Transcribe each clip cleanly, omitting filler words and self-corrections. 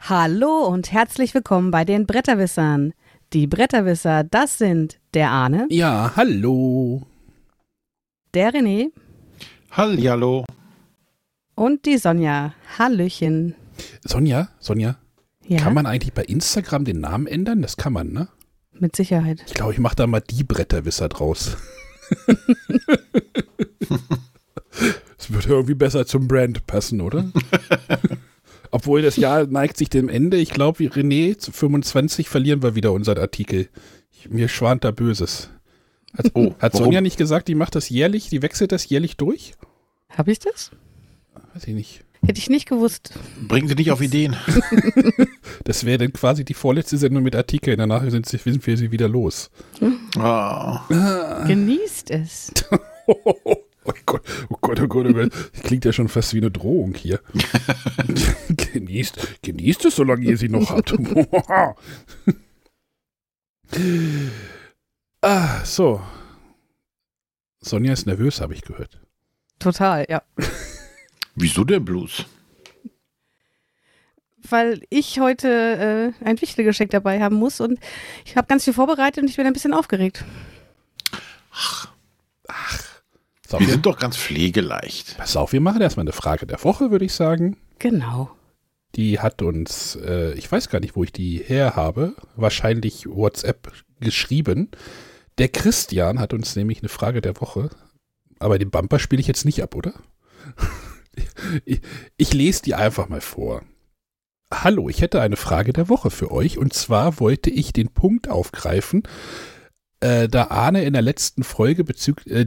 Hallo und herzlich willkommen bei den Bretterwissern. Die Bretterwisser, das sind der Arne. Ja, hallo. Der René. Hallihallo. Und die Sonja. Hallöchen. Sonja, Ja, kann man eigentlich bei Instagram den Namen ändern? Das kann man, ne? mit Sicherheit. Ich glaube, ich mache da mal die Bretterwisser draus. Das würde irgendwie besser zum Brand passen, oder? Obwohl das Jahr neigt sich dem Ende. Ich glaube, wie René, zu 25 verlieren wir wieder unseren Artikel. Mir schwant da Böses. Hat Sonja nicht gesagt, die macht das jährlich, die wechselt das jährlich durch? Habe ich das? Weiß ich nicht. Hätte ich nicht gewusst. Bringen Sie nicht auf Ideen. Das wäre dann quasi die vorletzte Sendung mit Artikeln. Danach sind wir sie wieder los. Genießt es. Oh Gott, oh Gott, oh Gott, oh Gott. Das klingt ja schon fast wie eine Drohung hier. Genießt es, solange ihr sie noch habt. So. Sonja ist nervös, habe ich gehört. Total, ja. Wieso denn bloß? Weil ich heute ein Wichtelgeschenk dabei haben muss und ich habe ganz viel vorbereitet und ich bin ein bisschen aufgeregt. So, Wir sind doch ganz pflegeleicht. pass auf, wir machen erstmal eine Frage der Woche, würde ich sagen. Genau. Die hat uns, ich weiß gar nicht, wo ich die her habe, wahrscheinlich WhatsApp geschrieben. Der Christian hat uns nämlich eine Frage der Woche, aber den Bumper spiele ich jetzt nicht ab, oder? Ich lese die einfach mal vor. Hallo, ich hätte eine Frage der Woche für euch und zwar wollte ich den Punkt aufgreifen, da Arne in der letzten Folge bezüglich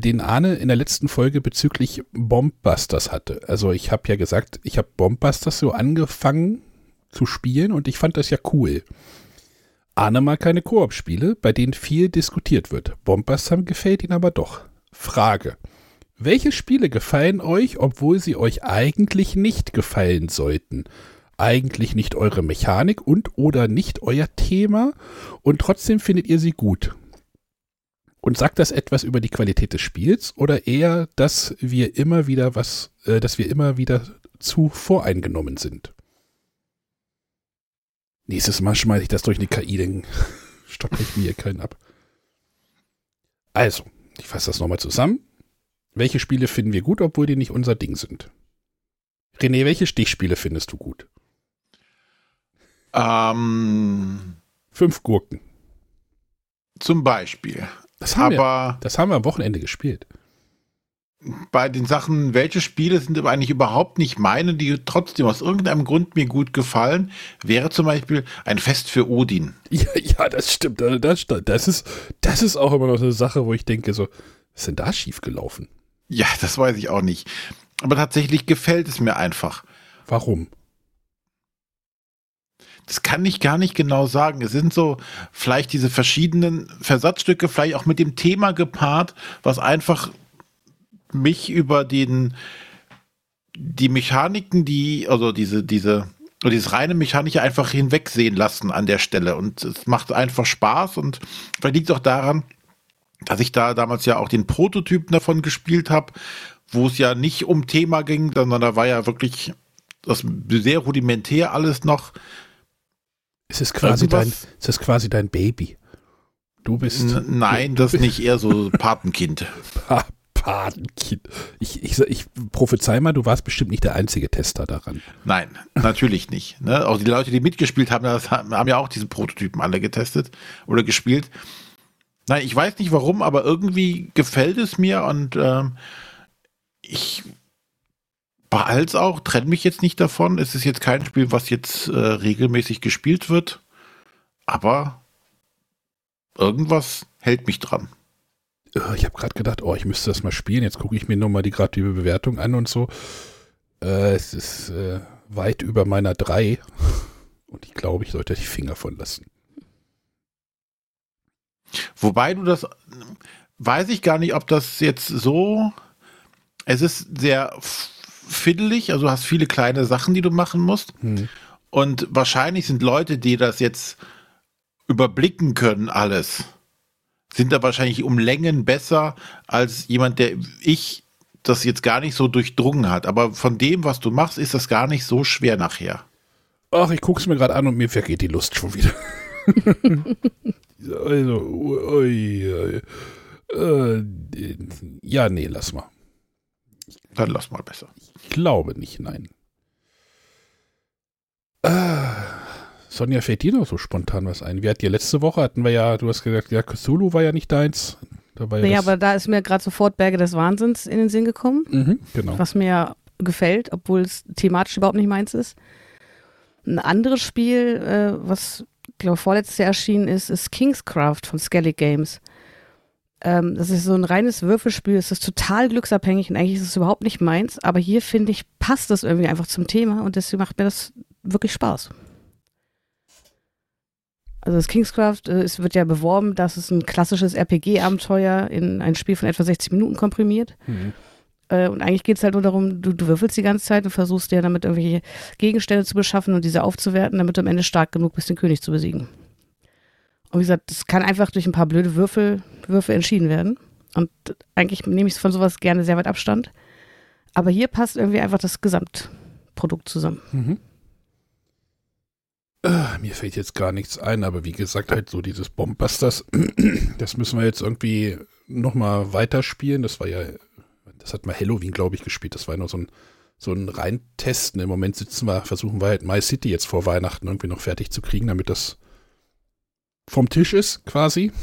Bombbusters hatte. Also ich habe ja gesagt, ich habe Bombbusters so angefangen zu spielen und ich fand das ja cool. Arne mag keine Koop-Spiele, bei denen viel diskutiert wird. Bombbusters gefällt ihm aber doch. Frage: Welche Spiele gefallen euch, obwohl sie euch eigentlich nicht gefallen sollten? Eigentlich nicht eure Mechanik und oder nicht euer Thema und trotzdem findet ihr sie gut? Und sagt das etwas über die Qualität des Spiels oder eher, dass wir immer wieder zu voreingenommen sind? Nächstes Mal schmeiße ich das durch eine KI, dann stoppe ich mir hier keinen ab. Also, ich fasse das nochmal zusammen. Welche Spiele finden wir gut, obwohl die nicht unser Ding sind? René, welche Stichspiele findest du gut? 5 Gurken. Zum Beispiel. Das haben Aber wir am Wochenende gespielt. bei den Sachen, welche Spiele sind aber eigentlich überhaupt nicht meine, die trotzdem aus irgendeinem Grund mir gut gefallen, wäre zum Beispiel ein Fest für Odin. Ja, das stimmt. Das ist auch immer noch eine Sache, wo ich denke, so, was ist denn da schiefgelaufen? Ja, das weiß ich auch nicht. Aber tatsächlich gefällt es mir einfach. Warum? Das kann ich gar nicht genau sagen. Es sind so vielleicht diese verschiedenen Versatzstücke, vielleicht auch mit dem Thema gepaart, was einfach mich über die Mechaniken, dieses reine Mechanische einfach hinwegsehen lassen an der Stelle. Und es macht einfach Spaß und vielleicht liegt es auch daran, dass ich da damals ja auch den Prototypen davon gespielt habe, wo es ja nicht um Thema ging, sondern da war ja wirklich das sehr rudimentär alles noch. Es ist quasi dein Baby. Du bist. Nein, das nicht, eher so Patenkind. Patenkind. Ich prophezei mal, du warst bestimmt nicht der einzige Tester daran. Nein, natürlich nicht. Ne? Auch die Leute, die mitgespielt haben, haben ja auch diese Prototypen alle getestet oder gespielt. Nein, ich weiß nicht warum, aber irgendwie gefällt es mir und ich behalte es auch, trenne mich jetzt nicht davon. Es ist jetzt kein Spiel, was jetzt regelmäßig gespielt wird, aber irgendwas hält mich dran. Ich habe gerade gedacht, ich müsste das mal spielen. Jetzt gucke ich mir nochmal die Bewertung an und so. Es ist weit über meiner 3 und ich glaube, ich sollte die Finger von lassen. Wobei du weiß ich gar nicht, ob das jetzt so, es ist sehr fiddelig, also du hast viele kleine Sachen, die du machen musst und wahrscheinlich sind Leute, die das jetzt überblicken können alles, sind da wahrscheinlich um Längen besser als jemand, der das jetzt gar nicht so durchdrungen hat, aber von dem, was du machst, ist das gar nicht so schwer nachher. Ach, ich gucke es mir gerade an und mir vergeht die Lust schon wieder. Also, ja, nee, lass mal. Dann lass mal besser. Ich glaube nicht, nein. Sonja, fällt dir noch so spontan was ein? Wir hatten ja letzte Woche, hatten wir ja, du hast gesagt, ja, Cthulhu war ja nicht deins. Da war Ja, aber da ist mir gerade sofort Berge des Wahnsinns in den Sinn gekommen, genau. was mir ja gefällt, obwohl es thematisch überhaupt nicht meins ist. Ein anderes Spiel, was, glaube ich, vorletztes Jahr erschienen ist Kingscraft von Skellig Games. Das ist so ein reines Würfelspiel, es ist total glücksabhängig und eigentlich ist es überhaupt nicht meins, aber hier, finde ich, passt das irgendwie einfach zum Thema und deswegen macht mir das wirklich Spaß. Also das Kingscraft, es wird ja beworben, dass es ein klassisches RPG-Abenteuer in ein Spiel von etwa 60 Minuten komprimiert. Und eigentlich geht es halt nur darum, du würfelst die ganze Zeit und versuchst dir damit irgendwelche Gegenstände zu beschaffen und diese aufzuwerten, damit du am Ende stark genug bist, den König zu besiegen. Und wie gesagt, das kann einfach durch ein paar blöde Würfe entschieden werden. Und eigentlich nehme ich von sowas gerne sehr weit Abstand. Aber hier passt irgendwie einfach das Gesamtprodukt zusammen. Mir fällt jetzt gar nichts ein, aber wie gesagt, halt so dieses Bombbusters, das müssen wir jetzt irgendwie nochmal weiterspielen. Das hat mal Halloween, glaube ich, gespielt. Das war nur so ein Reintesten. Im Moment versuchen wir halt My City jetzt vor Weihnachten irgendwie noch fertig zu kriegen, damit das vom Tisch ist, quasi.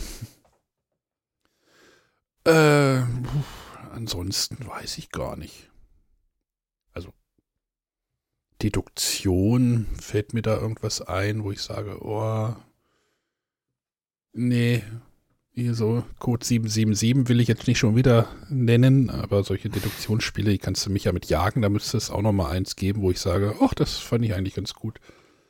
Ansonsten weiß ich gar nicht. Also Deduktion, fällt mir da irgendwas ein, wo ich sage, oh, nee, hier so Code 777 will ich jetzt nicht schon wieder nennen, aber solche Deduktionsspiele, die kannst du mich ja mit jagen, da müsste es auch noch mal eins geben, wo ich sage, ach, das fand ich eigentlich ganz gut.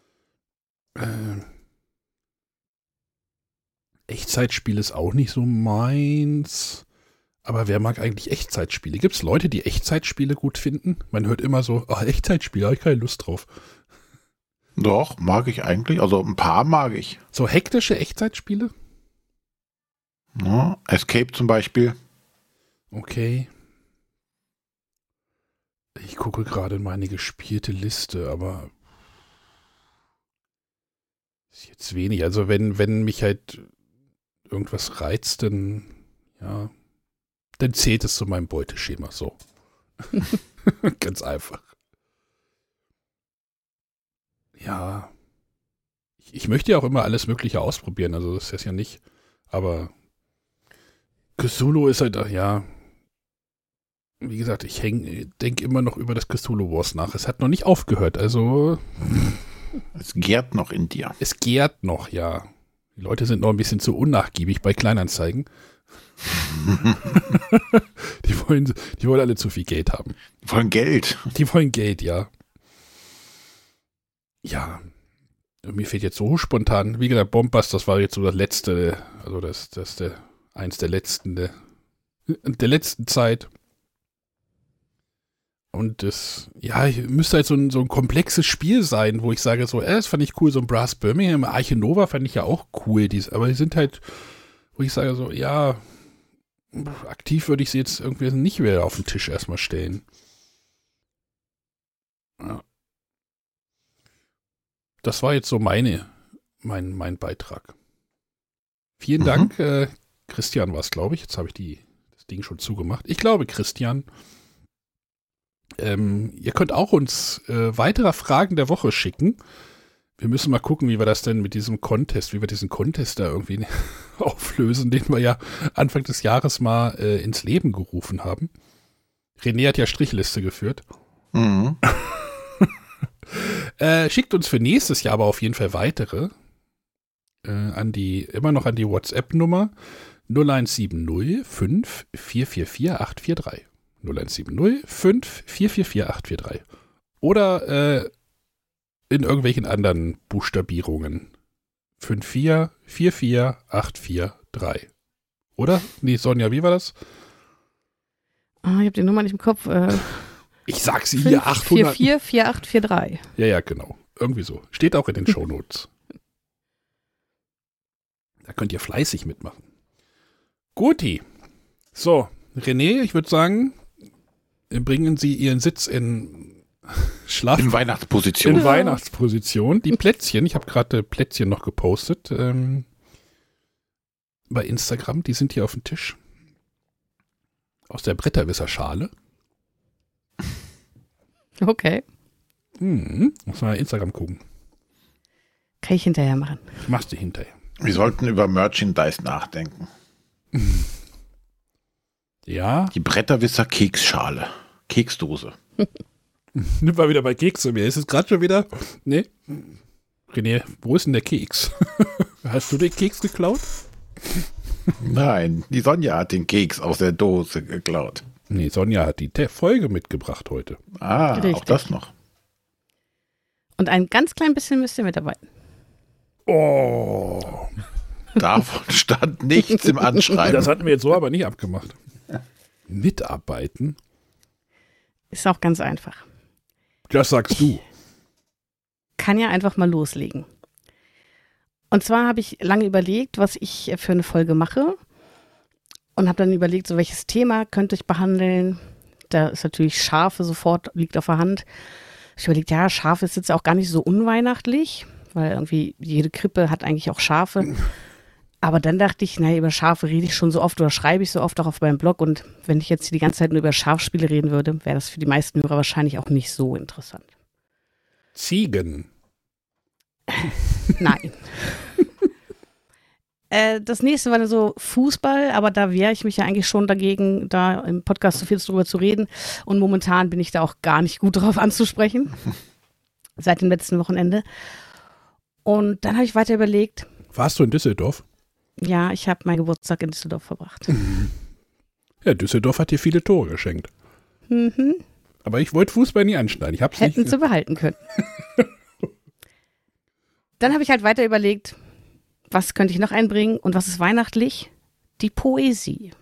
Echtzeitspiel ist auch nicht so meins. Aber wer mag eigentlich Echtzeitspiele? Gibt es Leute, die Echtzeitspiele gut finden? Man hört immer so, Echtzeitspiele, habe ich keine Lust drauf. Doch, mag ich eigentlich. Also ein paar mag ich. So hektische Echtzeitspiele? Ja, Escape zum Beispiel. Okay. Ich gucke gerade in meine gespielte Liste, aber ist jetzt wenig. Also wenn mich halt irgendwas reizt, dann zählt es zu meinem Beuteschema so. Ganz einfach. Ja. Ich möchte ja auch immer alles Mögliche ausprobieren, also das ist ja nicht. Aber Cthulhu ist halt, wie gesagt, ich denke immer noch über das Cthulhu Wars nach. Es hat noch nicht aufgehört, also. Es gärt noch in dir. Es gärt noch, ja. Die Leute sind noch ein bisschen zu unnachgiebig bei Kleinanzeigen. Die wollen alle zu viel Geld haben. Die wollen Geld. Die wollen Geld, ja. Ja. Mir fehlt jetzt so spontan, wie gesagt, Bombbusters, das war jetzt so das letzte, also eins der letzten, der letzten Zeit. Und müsste halt so ein komplexes Spiel sein, wo ich sage so, das fand ich cool, so ein Brass Birmingham, Arche Nova fand ich ja auch cool, aber die sind halt, wo ich sage so, aktiv würde ich sie jetzt irgendwie nicht mehr auf den Tisch erstmal stellen. Ja. Das war jetzt so mein Beitrag. Vielen Dank. Christian war es, glaube ich. Jetzt habe ich das Ding schon zugemacht. Ich glaube, Christian. Ihr könnt auch uns weitere Fragen der Woche schicken. Wir müssen mal gucken, wie wir das denn mit diesem Contest, wie wir diesen Contest da irgendwie auflösen, den wir ja Anfang des Jahres mal ins Leben gerufen haben. René hat ja Strichliste geführt. Mhm. Schickt uns für nächstes Jahr aber auf jeden Fall weitere immer noch an die WhatsApp-Nummer 0170 5 444 843. 0170 5 444 843. Oder in irgendwelchen anderen Buchstabierungen. 54 44 843. Oder? Nee, Sonja, wie war das? Ich habe die Nummer nicht im Kopf. Ich sag sie hier, 800. 44 4843. Ja, genau. Irgendwie so. Steht auch in den Shownotes. Da könnt ihr fleißig mitmachen. Guti. So, René, ich würde sagen, bringen Sie Ihren Sitz in Schlaf In Weihnachtsposition. in Weihnachtsposition. Die Plätzchen, ich habe gerade Plätzchen noch gepostet bei Instagram, die sind hier auf dem Tisch. Aus der Bretterwisserschale. Okay. Muss mal Instagram gucken. Kann ich hinterher machen. Machst du hinterher. Wir sollten über Merchandise nachdenken. Ja. Die Bretterwisser Keksschale. Keksdose. Nimm mal wieder bei Kekse. Mir ist es gerade schon wieder. Nee. René, wo ist denn der Keks? Hast du den Keks geklaut? Nein, die Sonja hat den Keks aus der Dose geklaut. Nee, Sonja hat die Folge mitgebracht heute. Ah, Richtig. auch das noch. Und ein ganz klein bisschen müsst ihr mitarbeiten. Oh. Davon stand nichts im Anschreiben. Das hatten wir jetzt so aber nicht abgemacht. Mitarbeiten? Ist auch ganz einfach. Das sagst du. Kann ja einfach mal loslegen. Und zwar habe ich lange überlegt, was ich für eine Folge mache und habe dann überlegt, so welches Thema könnte ich behandeln. Da ist natürlich Schafe sofort, liegt auf der Hand. Ich überlegt, ja, Schafe ist jetzt auch gar nicht so unweihnachtlich, weil irgendwie jede Krippe hat eigentlich auch Schafe. Aber dann dachte ich, naja, über Schafe rede ich schon so oft oder schreibe ich so oft auch auf meinem Blog. Und wenn ich jetzt die ganze Zeit nur über Schafspiele reden würde, wäre das für die meisten Hörer wahrscheinlich auch nicht so interessant. Ziegen. Nein. Das nächste war dann so Fußball, aber da wehre ich mich ja eigentlich schon dagegen, da im Podcast so viel drüber zu reden. Und momentan bin ich da auch gar nicht gut drauf anzusprechen. Seit dem letzten Wochenende. Und dann habe ich weiter überlegt. Warst du in Düsseldorf? Ja, ich habe meinen Geburtstag in Düsseldorf verbracht. Ja, Düsseldorf hat dir viele Tore geschenkt. Mhm. Aber ich wollte Fußball nie anschneiden. Ich hab's Hätten nicht. sie behalten können. Dann habe ich halt weiter überlegt, was könnte ich noch einbringen und was ist weihnachtlich? Die Poesie.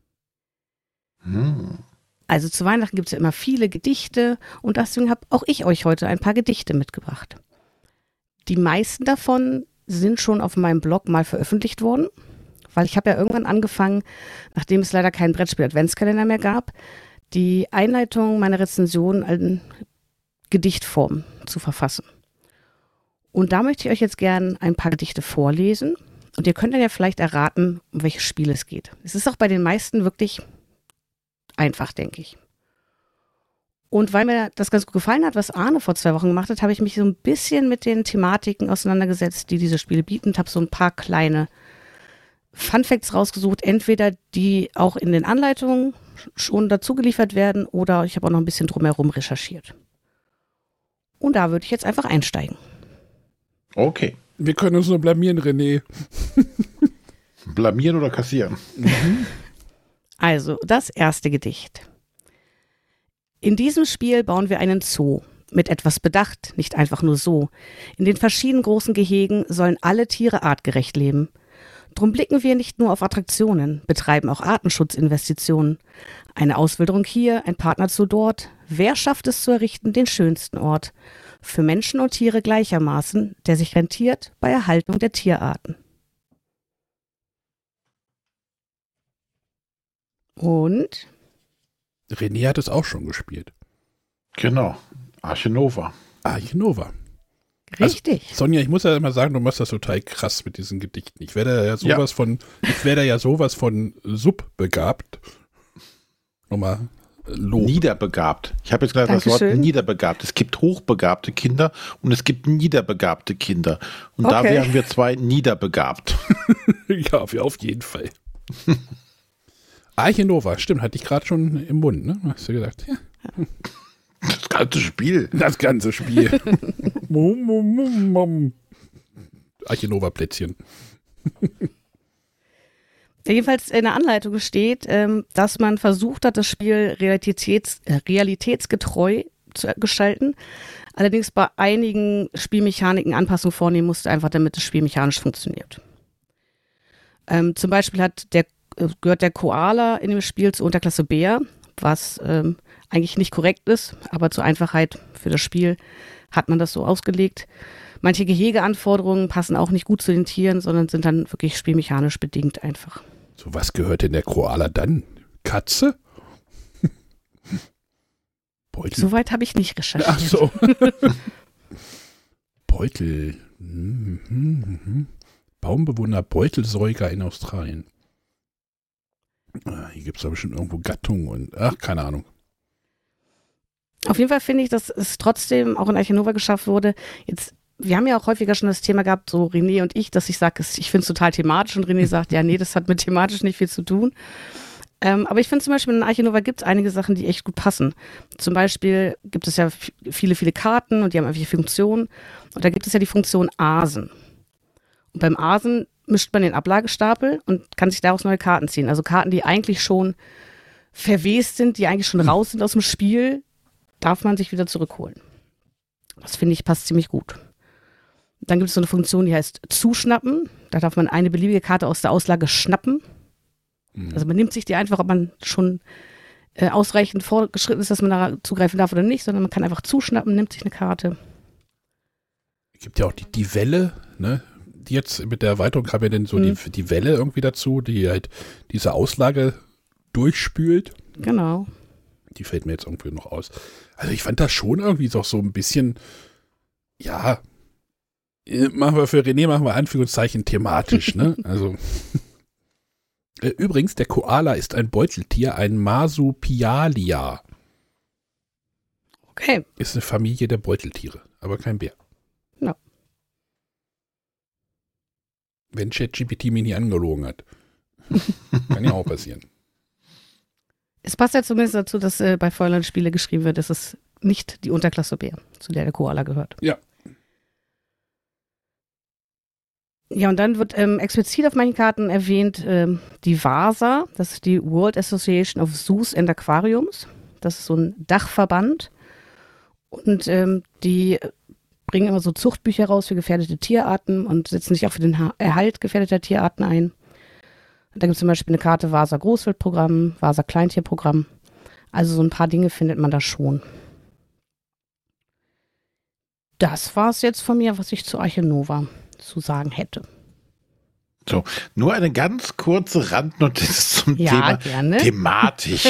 Also zu Weihnachten gibt es ja immer viele Gedichte und deswegen habe auch ich euch heute ein paar Gedichte mitgebracht. Die meisten davon sind schon auf meinem Blog mal veröffentlicht worden, weil ich habe ja irgendwann angefangen, nachdem es leider keinen Brettspiel-Adventskalender mehr gab, die Einleitung meiner Rezension in Gedichtform zu verfassen. Und da möchte ich euch jetzt gern ein paar Gedichte vorlesen und ihr könnt dann ja vielleicht erraten, um welches Spiel es geht. Es ist auch bei den meisten wirklich einfach, denke ich. Und weil mir das ganz gut gefallen hat, was Arne vor 2 Wochen gemacht hat, habe ich mich so ein bisschen mit den Thematiken auseinandergesetzt, die diese Spiele bieten. Ich habe so ein paar kleine Funfacts rausgesucht, entweder die auch in den Anleitungen schon dazu geliefert werden oder ich habe auch noch ein bisschen drumherum recherchiert. Und da würde ich jetzt einfach einsteigen. Okay. Wir können uns nur blamieren, René. Blamieren oder kassieren? Also, das erste Gedicht. In diesem Spiel bauen wir einen Zoo. Mit etwas Bedacht, nicht einfach nur so. In den verschiedenen großen Gehegen sollen alle Tiere artgerecht leben. Drum blicken wir nicht nur auf Attraktionen, betreiben auch Artenschutzinvestitionen. Eine Auswilderung hier, ein Partnerzoo dort. Wer schafft es zu errichten, den schönsten Ort? Für Menschen und Tiere gleichermaßen, der sich rentiert bei Erhaltung der Tierarten. Und? René hat es auch schon gespielt. Genau. Arche Nova. Arche Nova. Richtig. Also, Sonja, ich muss ja immer sagen, du machst das total krass mit diesen Gedichten. Ich werde ja sowas von subbegabt. Nochmal Lob. Niederbegabt. Ich habe jetzt gerade das Wort niederbegabt. Es gibt hochbegabte Kinder und es gibt niederbegabte Kinder. Und da wären wir 2 niederbegabt. Ja, auf jeden Fall. Arche Nova, stimmt, hatte ich gerade schon im Mund, ne? Hast du gedacht, ja. Das ganze Spiel. Das ganze Spiel. Arche Nova Plätzchen. Jedenfalls in der Anleitung steht, dass man versucht hat, das Spiel realitätsgetreu zu gestalten. Allerdings bei einigen Spielmechaniken Anpassungen vornehmen musste, einfach damit das Spiel mechanisch funktioniert. Zum Beispiel gehört der Koala in dem Spiel zur Unterklasse Bär, was eigentlich nicht korrekt ist, aber zur Einfachheit für das Spiel hat man das so ausgelegt. Manche Gehegeanforderungen passen auch nicht gut zu den Tieren, sondern sind dann wirklich spielmechanisch bedingt einfach. So, was gehört denn der Koala dann? Katze? Beutel. Soweit habe ich nicht recherchiert. Ach so. Beutel. Baumbewohner Beutelsäuger in Australien. Hier gibt es aber schon irgendwo Gattungen und keine Ahnung. Auf jeden Fall finde ich, dass es trotzdem auch in Arche Nova geschafft wurde. Jetzt, wir haben ja auch häufiger schon das Thema gehabt, so René und ich, dass ich sage, ich finde es total thematisch und René sagt, ja, nee, das hat mit thematisch nicht viel zu tun. Aber ich finde zum Beispiel in Arche Nova gibt es einige Sachen, die echt gut passen. Zum Beispiel gibt es ja viele, viele Karten und die haben einfach Funktionen. Und da gibt es ja die Funktion Asen. Und beim Asen mischt man den Ablagestapel und kann sich daraus neue Karten ziehen. Also Karten, die eigentlich schon verwest sind, die eigentlich schon raus sind aus dem Spiel, darf man sich wieder zurückholen. Das finde ich passt ziemlich gut. Dann gibt es so eine Funktion, die heißt Zuschnappen. Da darf man eine beliebige Karte aus der Auslage schnappen. Also man nimmt sich die einfach, ob man schon ausreichend fortgeschritten ist, dass man da zugreifen darf oder nicht, sondern man kann einfach zuschnappen, nimmt sich eine Karte. Es gibt ja auch die Welle, ne? Die jetzt mit der Erweiterung haben ja dann so die Welle irgendwie dazu, die halt diese Auslage durchspült. Genau. Die fällt mir jetzt irgendwie noch aus. Also ich fand das schon irgendwie so ein bisschen, ja, machen wir Anführungszeichen thematisch, ne? Also übrigens, der Koala ist ein Beuteltier, ein Marsupialia. Okay. Ist eine Familie der Beuteltiere, aber kein Bär. Ja. Wenn ChatGPT mich nie angelogen hat. Kann ja auch passieren. Es passt ja zumindest dazu, dass bei Feuerland Spiele geschrieben wird, dass es nicht die Unterklasse Bär, zu der Koala gehört. Ja. Ja, und dann wird explizit auf manchen Karten erwähnt die WASA, das ist die World Association of Zoos and Aquariums. Das ist so ein Dachverband. Und die bringen immer so Zuchtbücher raus für gefährdete Tierarten und setzen sich auch für den Erhalt gefährdeter Tierarten ein. Da gibt es zum Beispiel eine Karte WASA Großwildprogramm, WASA Kleintierprogramm. Also so ein paar Dinge findet man da schon. Das war es jetzt von mir, was ich zu Arche Nova zu sagen hätte. So, nur eine ganz kurze Randnotiz zum Ja, Thema gerne. thematisch.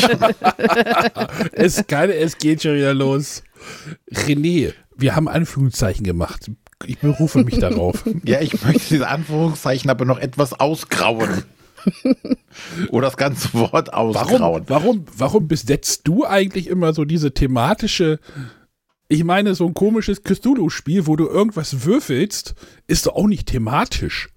Es geht schon wieder los. René, wir haben Anführungszeichen gemacht. Ich berufe mich darauf. Ja, ich möchte diese Anführungszeichen aber noch etwas ausgrauen. Oder das ganze Wort ausgrauen. Warum besetzt du eigentlich immer so diese thematische, ich meine, so ein komisches Cthulhu-Spiel, wo du irgendwas würfelst, ist doch auch nicht thematisch.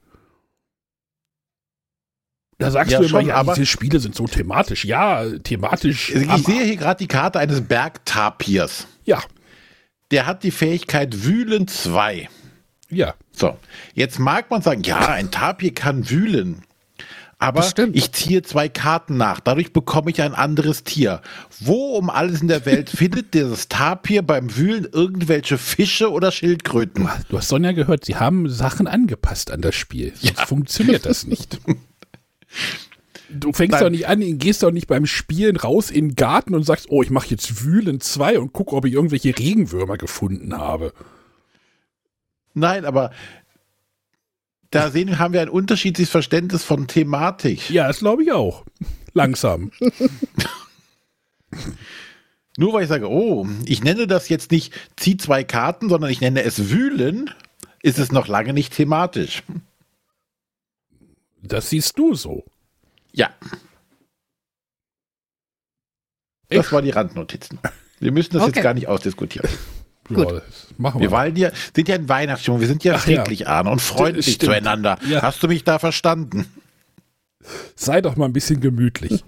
Da sagst du immer, ja, diese Spiele sind so thematisch. Ja, thematisch. Ich sehe hier gerade die Karte eines Bergtapirs. Ja. Der hat die Fähigkeit Wühlen 2. Ja. So, jetzt mag man sagen, ja, ein Tapir kann wühlen. Aber ich ziehe 2 Karten nach. Dadurch bekomme ich ein anderes Tier. Wo um alles in der Welt findet dieses Tapir beim Wühlen irgendwelche Fische oder Schildkröten? Du hast Sonja gehört, sie haben Sachen angepasst an das Spiel. Sonst funktioniert das nicht. Du fängst doch nicht an, gehst doch nicht beim Spielen raus in den Garten und sagst, oh, ich mache jetzt Wühlen 2 und gucke, ob ich irgendwelche Regenwürmer gefunden habe. Nein, aber da haben wir ein unterschiedliches Verständnis von Thematik. Ja, das glaube ich auch. Langsam. Nur weil ich sage, oh, ich nenne das jetzt nicht zieh 2 Karten, sondern ich nenne es Wühlen, ist es noch lange nicht thematisch. Das siehst du so. Ja. Das waren die Randnotizen. Wir müssen das jetzt gar nicht ausdiskutieren. Gut. Ja, machen wir. Sind ja in Weihnachtsstimmung, wir sind ja friedlich, Arne, und freundlich zueinander. Ja. Hast du mich da verstanden? Sei doch mal ein bisschen gemütlich.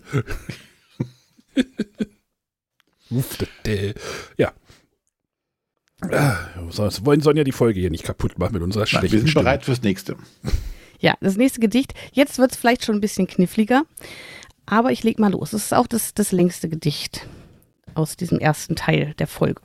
Ja. Sonst wollen Sonja die Folge hier nicht kaputt machen mit unserer schlechten Wir sind Stimme. bereit fürs nächste. Ja, das nächste Gedicht. Jetzt wird es vielleicht schon ein bisschen kniffliger, aber ich leg mal los. Es ist auch das längste Gedicht aus diesem ersten Teil der Folge.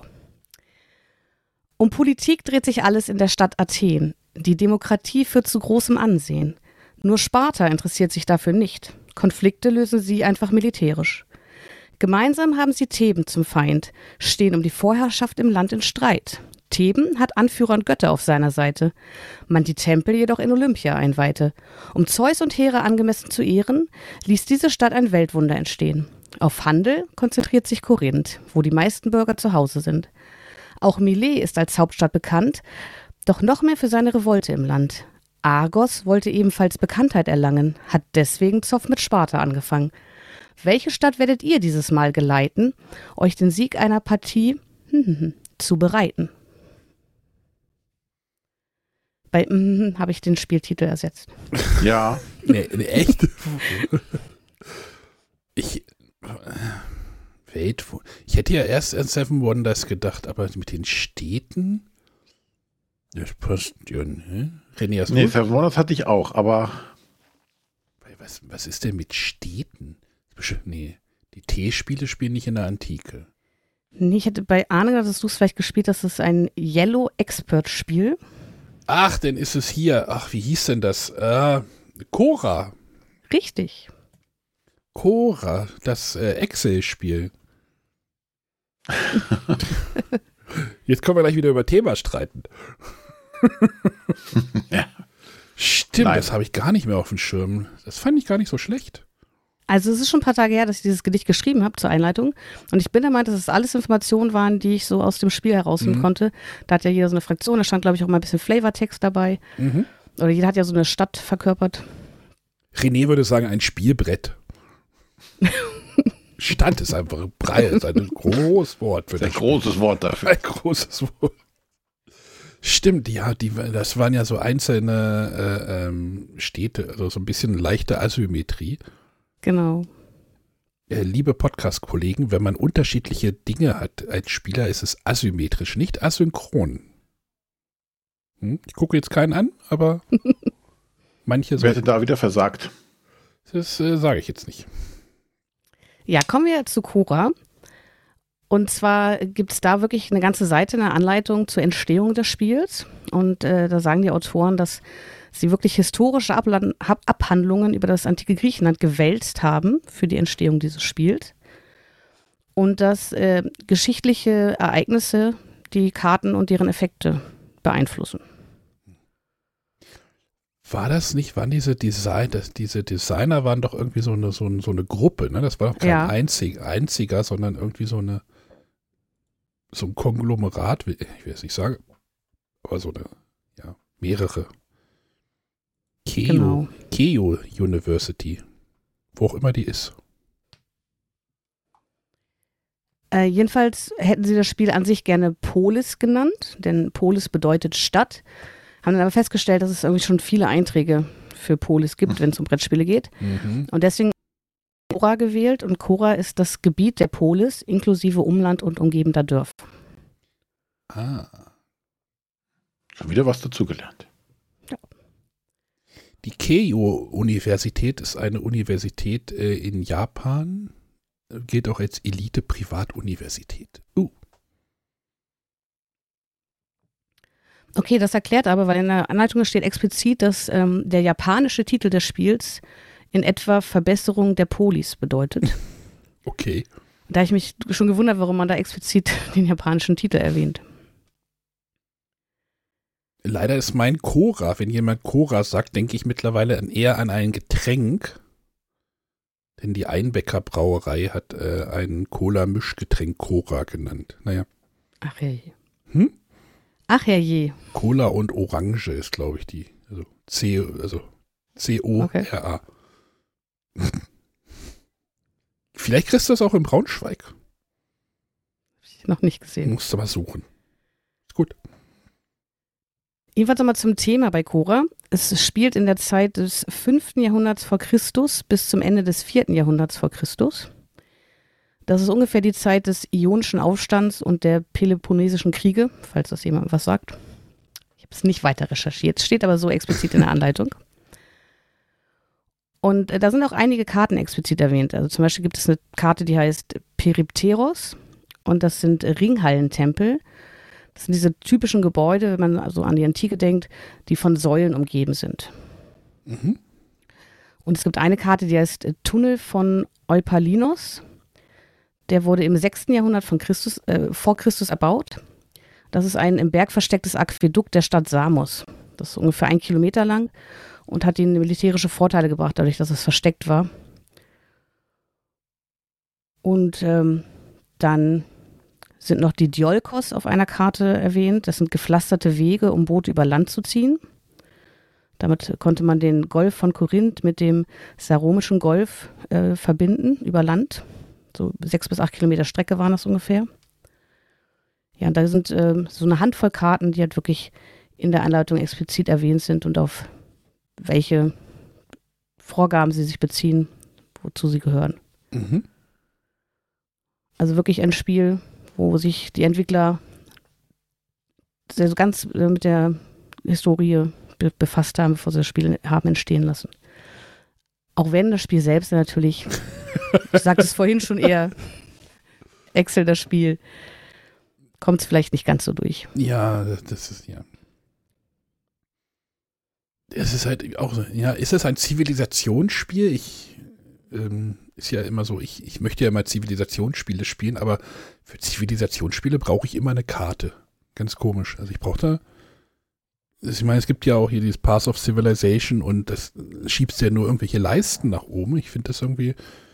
Um Politik dreht sich alles in der Stadt Athen. Die Demokratie führt zu großem Ansehen. Nur Sparta interessiert sich dafür nicht. Konflikte lösen sie einfach militärisch. Gemeinsam haben sie Theben zum Feind, stehen um die Vorherrschaft im Land in Streit. Theben hat Anführer und Götter auf seiner Seite, man die Tempel jedoch in Olympia einweihte. Um Zeus und Hera angemessen zu ehren, ließ diese Stadt ein Weltwunder entstehen. Auf Handel konzentriert sich Korinth, wo die meisten Bürger zu Hause sind. Auch Milet ist als Hauptstadt bekannt, doch noch mehr für seine Revolte im Land. Argos wollte ebenfalls Bekanntheit erlangen, hat deswegen Zoff mit Sparta angefangen. Welche Stadt werdet ihr dieses Mal geleiten, euch den Sieg einer Partie zu bereiten? Bei habe ich den Spieltitel ersetzt. Ja. Nee, echt? Ich hätte ja erst an Seven Wonders gedacht, aber mit den Städten? Das passt ja, ne? René, hast du? Nee, Seven Wonders hatte ich auch, aber. Was ist denn mit Städten? Nee, die T-Spiele spielen nicht in der Antike. Nee, ich hätte bei Arne gedacht, dass du es vielleicht gespielt hast, das ist ein Yellow Expert-Spiel. Ach, dann ist es hier. Ach, wie hieß denn das? Cora. Richtig. Cora, das Excel-Spiel. Jetzt können wir gleich wieder über Thema streiten. Ja. Stimmt, Nein. Das habe ich gar nicht mehr auf dem Schirm. Das fand ich gar nicht so schlecht. Also es ist schon ein paar Tage her, dass ich dieses Gedicht geschrieben habe zur Einleitung. Und ich bin der Meinung, dass es alles Informationen waren, die ich so aus dem Spiel herausnehmen konnte. Da hat ja jeder so eine Fraktion, da stand, glaube ich, auch mal ein bisschen Flavortext dabei. Oder jeder hat ja so eine Stadt verkörpert. René würde sagen, ein Spielbrett. Stand ist einfach ein Brei, ist ein großes Wort für Ein großes Wort dafür. Ein großes Wort. Stimmt, ja, das waren ja so einzelne Städte, also so ein bisschen leichte Asymmetrie. Genau. Liebe Podcast-Kollegen, wenn man unterschiedliche Dinge hat als Spieler, ist es asymmetrisch, nicht asynchron. Ich gucke jetzt keinen an, aber manche Wer hätte da wieder versagt? Das sage ich jetzt nicht. Ja, kommen wir zu Cora. Und zwar gibt es da wirklich eine ganze Seite, eine Anleitung zur Entstehung des Spiels. Und da sagen die Autoren, dass sie wirklich historische Abhandlungen über das antike Griechenland gewälzt haben für die Entstehung dieses Spiels. Und dass geschichtliche Ereignisse die Karten und deren Effekte beeinflussen. War das nicht, waren diese Designer waren doch irgendwie so eine Gruppe, ne? Das war doch kein einziger, sondern irgendwie so ein Konglomerat, ich will es nicht sagen, aber mehrere. Keio University, wo auch immer die ist. Jedenfalls hätten sie das Spiel an sich gerne Polis genannt, denn Polis bedeutet Stadt. Haben dann aber festgestellt, dass es irgendwie schon viele Einträge für Polis gibt, wenn es um Brettspiele geht. Und deswegen Cora gewählt. Und Cora ist das Gebiet der Polis, inklusive Umland und umgebender Dörfer. Schon wieder was dazugelernt. Ja. Die Keio-Universität ist eine Universität in Japan, gilt auch als Elite-Privatuniversität. Okay, das erklärt aber, weil in der Anleitung steht explizit, dass der japanische Titel des Spiels in etwa Verbesserung der Polis bedeutet. Okay. Da habe ich mich schon gewundert, warum man da explizit den japanischen Titel erwähnt. Leider ist mein Cora, wenn jemand Cora sagt, denke ich mittlerweile eher an ein Getränk. Denn die Einbecker Brauerei hat ein Cola-Mischgetränk Cora genannt. Naja. Ach herrje. Ach herrje. Cola und Orange ist, glaube ich, die. Also C-O-R-A. Okay. Vielleicht kriegst du das auch in Braunschweig. Hab ich noch nicht gesehen. Musst du mal suchen. Ist gut. Jedenfalls nochmal zum Thema bei Cora. Es spielt in der Zeit des 5. Jahrhunderts vor Christus bis zum Ende des 4. Jahrhunderts vor Christus. Das ist ungefähr die Zeit des Ionischen Aufstands und der Peloponnesischen Kriege, falls das jemand was sagt. Ich habe es nicht weiter recherchiert, steht aber so explizit in der Anleitung. Und da sind auch einige Karten explizit erwähnt. Also zum Beispiel gibt es eine Karte, die heißt Peripteros und das sind Ringhallentempel. Das sind diese typischen Gebäude, wenn man also an die Antike denkt, die von Säulen umgeben sind. Und es gibt eine Karte, die heißt Tunnel von Eupalinos. Der wurde im 6. Jahrhundert vor Christus erbaut. Das ist ein im Berg verstecktes Aquädukt der Stadt Samos. Das ist ungefähr 1 Kilometer lang und hat ihnen militärische Vorteile gebracht, dadurch, dass es versteckt war. Und dann sind noch die Diolkos auf einer Karte erwähnt. Das sind gepflasterte Wege, um Boote über Land zu ziehen. Damit konnte man den Golf von Korinth mit dem Saromischen Golf verbinden über Land. So 6 bis 8 Kilometer Strecke waren das ungefähr. Ja, und da sind so eine Handvoll Karten, die halt wirklich in der Anleitung explizit erwähnt sind und auf welche Vorgaben sie sich beziehen, wozu sie gehören. Mhm. Also wirklich ein Spiel, wo sich die Entwickler sehr ganz mit der Historie befasst haben, bevor sie das Spiel haben entstehen lassen. Auch wenn das Spiel selbst natürlich, ich sagte es vorhin schon eher, Excel das Spiel, kommt es vielleicht nicht ganz so durch. Ja, das ist, ja. Es ist halt auch so, ja, ist es ein Zivilisationsspiel? Ist ja immer so, ich möchte ja immer Zivilisationsspiele spielen, aber für Zivilisationsspiele brauche ich immer eine Karte. Ganz komisch. Also ich brauche da, ich meine, es gibt ja auch hier dieses Path of Civilization und das schiebst ja nur irgendwelche Leisten nach oben. Ich finde das irgendwie,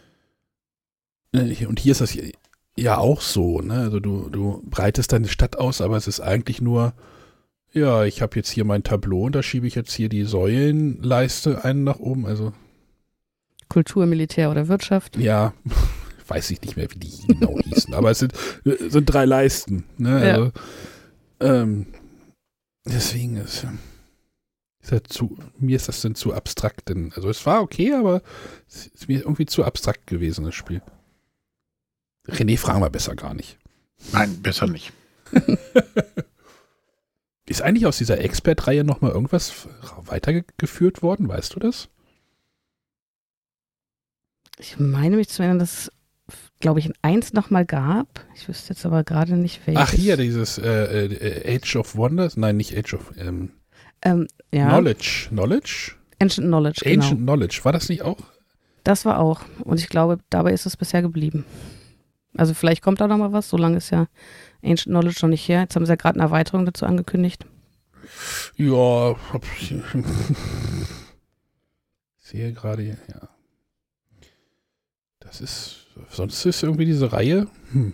und hier ist das ja auch so, ne? Also du breitest deine Stadt aus, aber es ist eigentlich nur, ja, ich habe jetzt hier mein Tableau und da schiebe ich jetzt hier die Säulenleiste ein nach oben, also Kultur, Militär oder Wirtschaft. ja, weiß ich nicht mehr, wie die genau hießen, aber es sind 3 Leisten, ne? Ja. Also, deswegen ist halt mir ist das dann zu abstrakt, denn, also es war okay, aber es ist mir irgendwie zu abstrakt gewesen, das Spiel. René, fragen wir besser gar nicht. Nein, besser nicht. Ist eigentlich aus dieser Expert-Reihe nochmal irgendwas weitergeführt worden, weißt du das? Ich meine mich zu erinnern, dass es, glaube ich, in 1 nochmal gab. Ich wüsste jetzt aber gerade nicht, welches. Ach, hier, dieses Age of Wonders, nein, nicht Age of, ja. Knowledge? Ancient Knowledge, genau. Ancient Knowledge, war das nicht auch? Das war auch. Und ich glaube, dabei ist es bisher geblieben. Also vielleicht kommt da noch mal was, so lange ist ja Ancient Knowledge noch nicht her. Jetzt haben sie ja gerade eine Erweiterung dazu angekündigt. Ja, ich sehe gerade, ja. Das ist, sonst ist irgendwie diese Reihe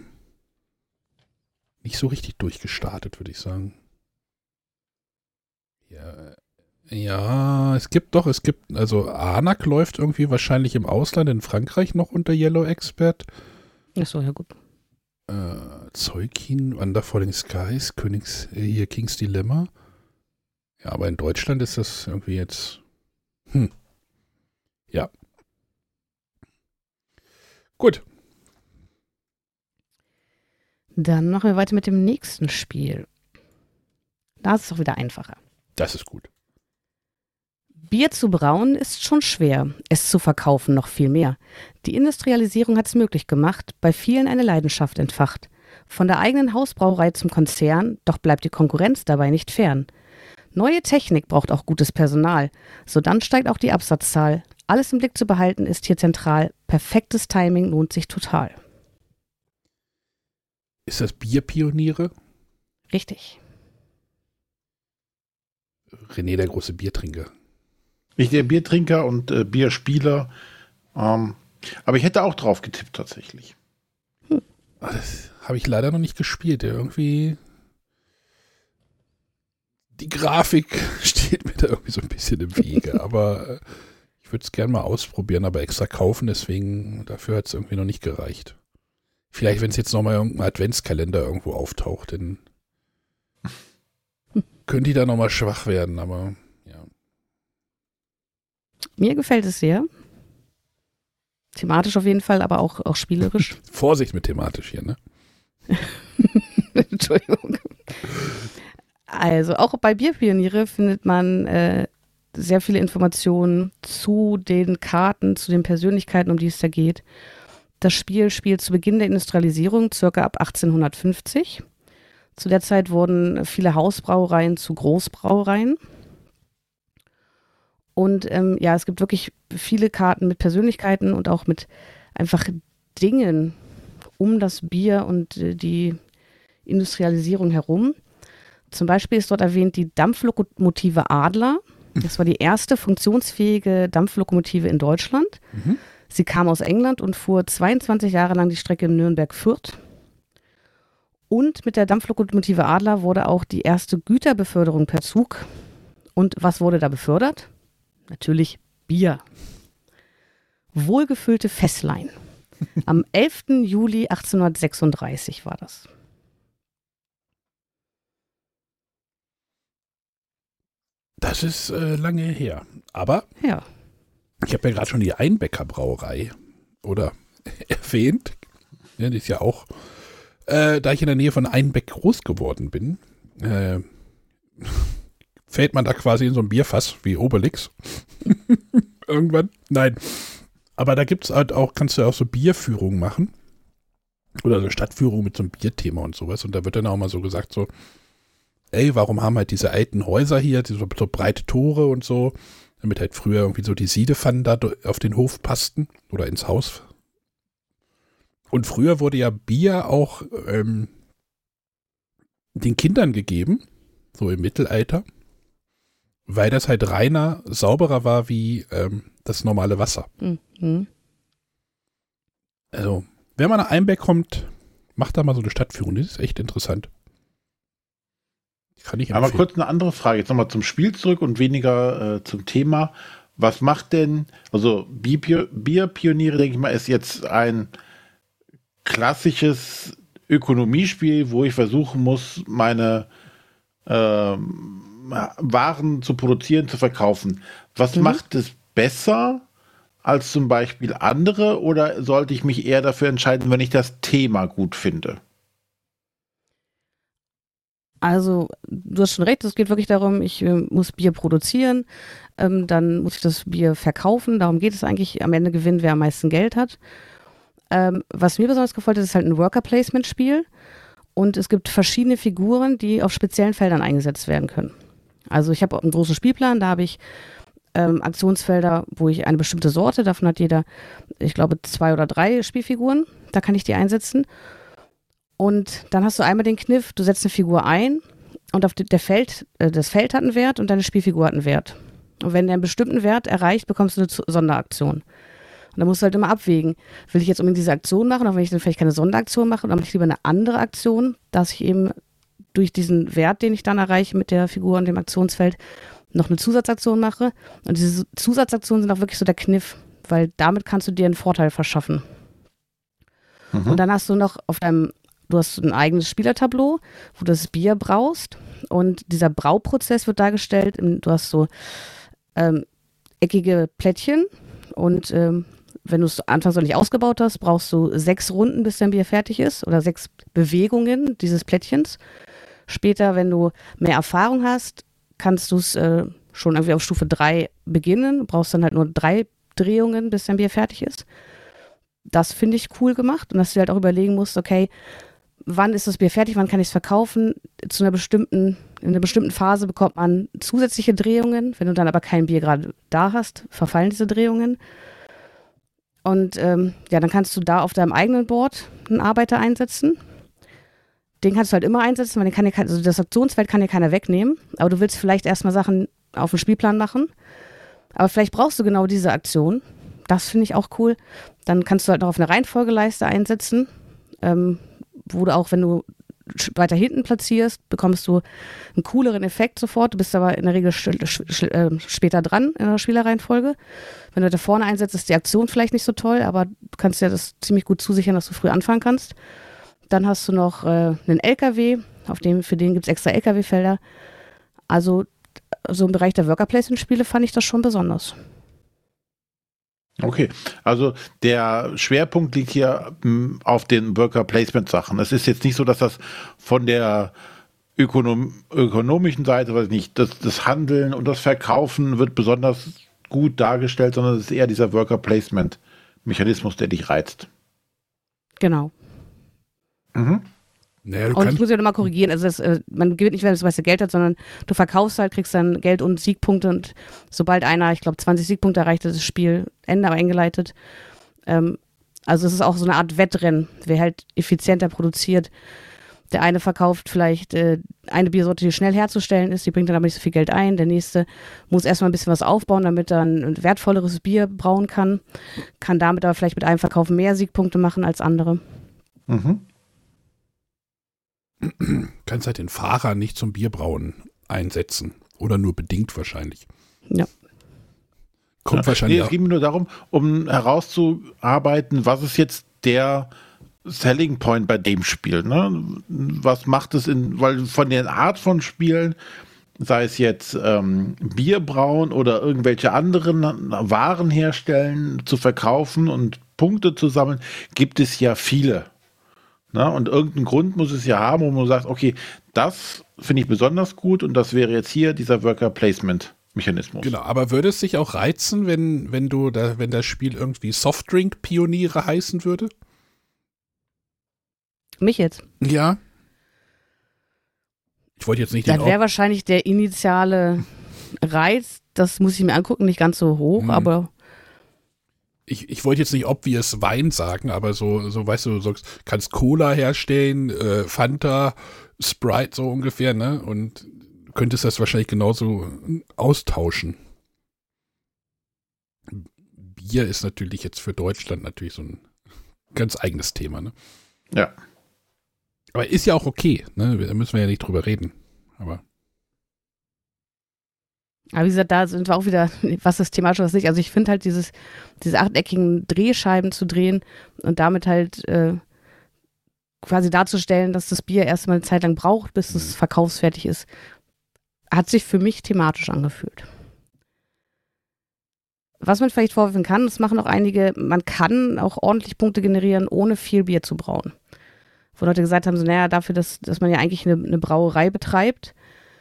nicht so richtig durchgestartet, würde ich sagen. Ja, es gibt, also Anak läuft irgendwie wahrscheinlich im Ausland, in Frankreich noch unter Yellow Expert. Achso, ja gut. Zeukin, Under Falling Skies, King's Dilemma. Ja, aber in Deutschland ist das irgendwie jetzt, ja. Gut. Dann machen wir weiter mit dem nächsten Spiel. Da ist es auch wieder einfacher. Das ist gut. Bier zu brauen ist schon schwer, es zu verkaufen noch viel mehr. Die Industrialisierung hat es möglich gemacht, bei vielen eine Leidenschaft entfacht. Von der eigenen Hausbrauerei zum Konzern, doch bleibt die Konkurrenz dabei nicht fern. Neue Technik braucht auch gutes Personal, so dann steigt auch die Absatzzahl. Alles im Blick zu behalten ist hier zentral. Perfektes Timing lohnt sich total. Ist das Bierpioniere? Richtig. René, der große Biertrinker. Ich der Biertrinker und Bierspieler. Aber ich hätte auch drauf getippt tatsächlich. Das habe ich leider noch nicht gespielt. Irgendwie die Grafik steht mir da irgendwie so ein bisschen im Wege. Aber ich würde es gerne mal ausprobieren, aber extra kaufen. Deswegen, dafür hat es irgendwie noch nicht gereicht. Vielleicht, wenn es jetzt nochmal irgendein Adventskalender irgendwo auftaucht, dann können die da nochmal schwach werden. Aber ja. Mir gefällt es sehr. Thematisch auf jeden Fall, aber auch spielerisch. Vorsicht mit thematisch hier, ne? Entschuldigung. Also auch bei Bierpioniere findet man sehr viele Informationen zu den Karten, zu den Persönlichkeiten, um die es da geht. Das Spiel spielt zu Beginn der Industrialisierung, circa ab 1850. Zu der Zeit wurden viele Hausbrauereien zu Großbrauereien. Und ja, es gibt wirklich viele Karten mit Persönlichkeiten und auch mit einfach Dingen um das Bier und die Industrialisierung herum. Zum Beispiel ist dort erwähnt die Dampflokomotive Adler. Das war die erste funktionsfähige Dampflokomotive in Deutschland. Sie kam aus England und fuhr 22 Jahre lang die Strecke Nürnberg-Fürth. Und mit der Dampflokomotive Adler wurde auch die erste Güterbeförderung per Zug. Und was wurde da befördert? Natürlich Bier. Wohlgefüllte Fässlein. Am 11. Juli 1836 war das. Das ist lange her. Aber Ja. ich habe ja gerade schon die Einbecker Brauerei erwähnt. Ja, die ist ja auch, da ich in der Nähe von Einbeck groß geworden bin, fällt man da quasi in so ein Bierfass wie Obelix. Irgendwann. Nein. Aber da gibt's halt auch, kannst du auch so Bierführungen machen. Oder so Stadtführung mit so einem Bierthema und sowas. Und da wird dann auch mal so gesagt so, ey, warum haben halt diese alten Häuser hier, so breite Tore und so, damit halt früher irgendwie so die Siedepfannen da auf den Hof passten oder ins Haus. Und früher wurde ja Bier auch den Kindern gegeben, so im Mittelalter, weil das halt reiner, sauberer war wie das normale Wasser. Mhm. Also, wenn man nach Einbeck kommt, macht da mal so eine Stadtführung, das ist echt interessant. Kann ich empfehlen. Aber kurz eine andere Frage, jetzt nochmal zum Spiel zurück und weniger zum Thema. Was macht denn, also Bierpioniere, denke ich mal, ist jetzt ein klassisches Ökonomiespiel, wo ich versuchen muss, meine Waren zu produzieren, zu verkaufen. Was macht es besser als zum Beispiel andere, oder sollte ich mich eher dafür entscheiden, wenn ich das Thema gut finde? Also, du hast schon recht, es geht wirklich darum, ich muss Bier produzieren, dann muss ich das Bier verkaufen, darum geht es eigentlich, am Ende gewinnt, wer am meisten Geld hat. Was mir besonders gefällt, ist halt ein Worker-Placement-Spiel und es gibt verschiedene Figuren, die auf speziellen Feldern eingesetzt werden können. Also ich habe einen großen Spielplan, da habe ich Aktionsfelder, wo ich eine bestimmte Sorte, davon hat jeder, ich glaube, 2 oder 3 Spielfiguren, da kann ich die einsetzen. Und dann hast du einmal den Kniff, du setzt eine Figur ein und das Feld hat einen Wert und deine Spielfigur hat einen Wert. Und wenn der einen bestimmten Wert erreicht, bekommst du eine Sonderaktion. Und da musst du halt immer abwägen, will ich jetzt unbedingt diese Aktion machen, oder will ich dann vielleicht keine Sonderaktion machen, oder mache ich lieber eine andere Aktion, dass ich eben durch diesen Wert, den ich dann erreiche mit der Figur und dem Aktionsfeld, noch eine Zusatzaktion mache. Und diese Zusatzaktionen sind auch wirklich so der Kniff, weil damit kannst du dir einen Vorteil verschaffen. Und dann hast du noch du hast ein eigenes Spielertableau, wo du das Bier braust und dieser Brauprozess wird dargestellt. Du hast so eckige Plättchen und wenn du es anfangs noch nicht ausgebaut hast, brauchst du 6 Runden, bis dein Bier fertig ist oder 6 Bewegungen dieses Plättchens. Später, wenn du mehr Erfahrung hast, kannst du es schon irgendwie auf Stufe 3 beginnen. Du brauchst dann halt nur 3 Drehungen, bis dein Bier fertig ist. Das finde ich cool gemacht und dass du halt auch überlegen musst, okay, wann ist das Bier fertig, wann kann ich es verkaufen? In einer bestimmten Phase bekommt man zusätzliche Drehungen. Wenn du dann aber kein Bier gerade da hast, verfallen diese Drehungen. Und dann kannst du da auf deinem eigenen Board einen Arbeiter einsetzen. Den kannst du halt immer einsetzen, weil also das Aktionsfeld kann dir keiner wegnehmen. Aber du willst vielleicht erstmal Sachen auf dem Spielplan machen. Aber vielleicht brauchst du genau diese Aktion. Das finde ich auch cool. Dann kannst du halt noch auf eine Reihenfolgeleiste einsetzen, wo du auch, wenn du weiter hinten platzierst, bekommst du einen cooleren Effekt sofort. Du bist aber in der Regel später dran in der Spielerreihenfolge. Wenn du da vorne einsetzt, ist die Aktion vielleicht nicht so toll, aber du kannst ja das ziemlich gut zusichern, dass du früh anfangen kannst. Dann hast du noch einen LKW, für den gibt es extra LKW-Felder. Also so im Bereich der Worker-Placement-Spiele fand ich das schon besonders. Okay, also der Schwerpunkt liegt hier auf den Worker-Placement-Sachen. Es ist jetzt nicht so, dass das von der ökonomischen Seite, weiß ich nicht, das Handeln und das Verkaufen wird besonders gut dargestellt, sondern es ist eher dieser Worker-Placement-Mechanismus, der dich reizt. Genau. Naja, und ich muss ja nochmal korrigieren, also man gewinnt nicht, wenn du weißt, Geld hat, sondern du verkaufst halt, kriegst dann Geld und Siegpunkte und sobald einer, ich glaube 20 Siegpunkte erreicht, ist das Spielende eingeleitet. Also es ist auch so eine Art Wettrennen, wer halt effizienter produziert, Der eine verkauft vielleicht eine Biersorte, die schnell herzustellen ist, die bringt dann aber nicht so viel Geld ein. Der nächste muss erstmal ein bisschen was aufbauen, damit er ein wertvolleres Bier brauen kann. Kann damit aber vielleicht mit einem Verkauf mehr Siegpunkte machen als andere. Mhm. Kannst halt den Fahrer nicht zum Bierbrauen einsetzen. Oder nur bedingt wahrscheinlich. Ja. Kommt wahrscheinlich es geht mir nur darum, um herauszuarbeiten, was ist jetzt der Selling Point bei dem Spiel, ne? Was macht es weil von der Art von Spielen, sei es jetzt Bier brauen oder irgendwelche anderen Waren herstellen, zu verkaufen und Punkte zu sammeln, gibt es ja viele. Ne? Und irgendeinen Grund muss es ja haben, wo man sagt, okay, das finde ich besonders gut und das wäre jetzt hier dieser Worker Placement Mechanismus. Genau, aber würde es dich auch reizen, wenn das Spiel irgendwie Softdrink-Pioniere heißen würde? Mich jetzt? Ja. Ich wollte jetzt nicht Das wäre wahrscheinlich der initiale Reiz, das muss ich mir angucken, nicht ganz so hoch, aber ich wollte jetzt nicht obvious Wein sagen, aber so weißt du, kannst Cola herstellen, Fanta, Sprite so ungefähr, ne? Und du könntest das wahrscheinlich genauso austauschen. Bier ist natürlich jetzt für Deutschland natürlich so ein ganz eigenes Thema, ne? Ja. Aber ist ja auch okay, ne? Da müssen wir ja nicht drüber reden. Aber wie gesagt, da sind wir auch wieder, was ist thematisch, was nicht. Also ich finde halt diese achteckigen Drehscheiben zu drehen und damit halt quasi darzustellen, dass das Bier erstmal eine Zeit lang braucht, bis es verkaufsfertig ist, hat sich für mich thematisch angefühlt. Was man vielleicht vorwerfen kann, das machen auch einige, man kann auch ordentlich Punkte generieren, ohne viel Bier zu brauen. Wo Leute gesagt haben, so naja, dafür, dass man ja eigentlich eine Brauerei betreibt,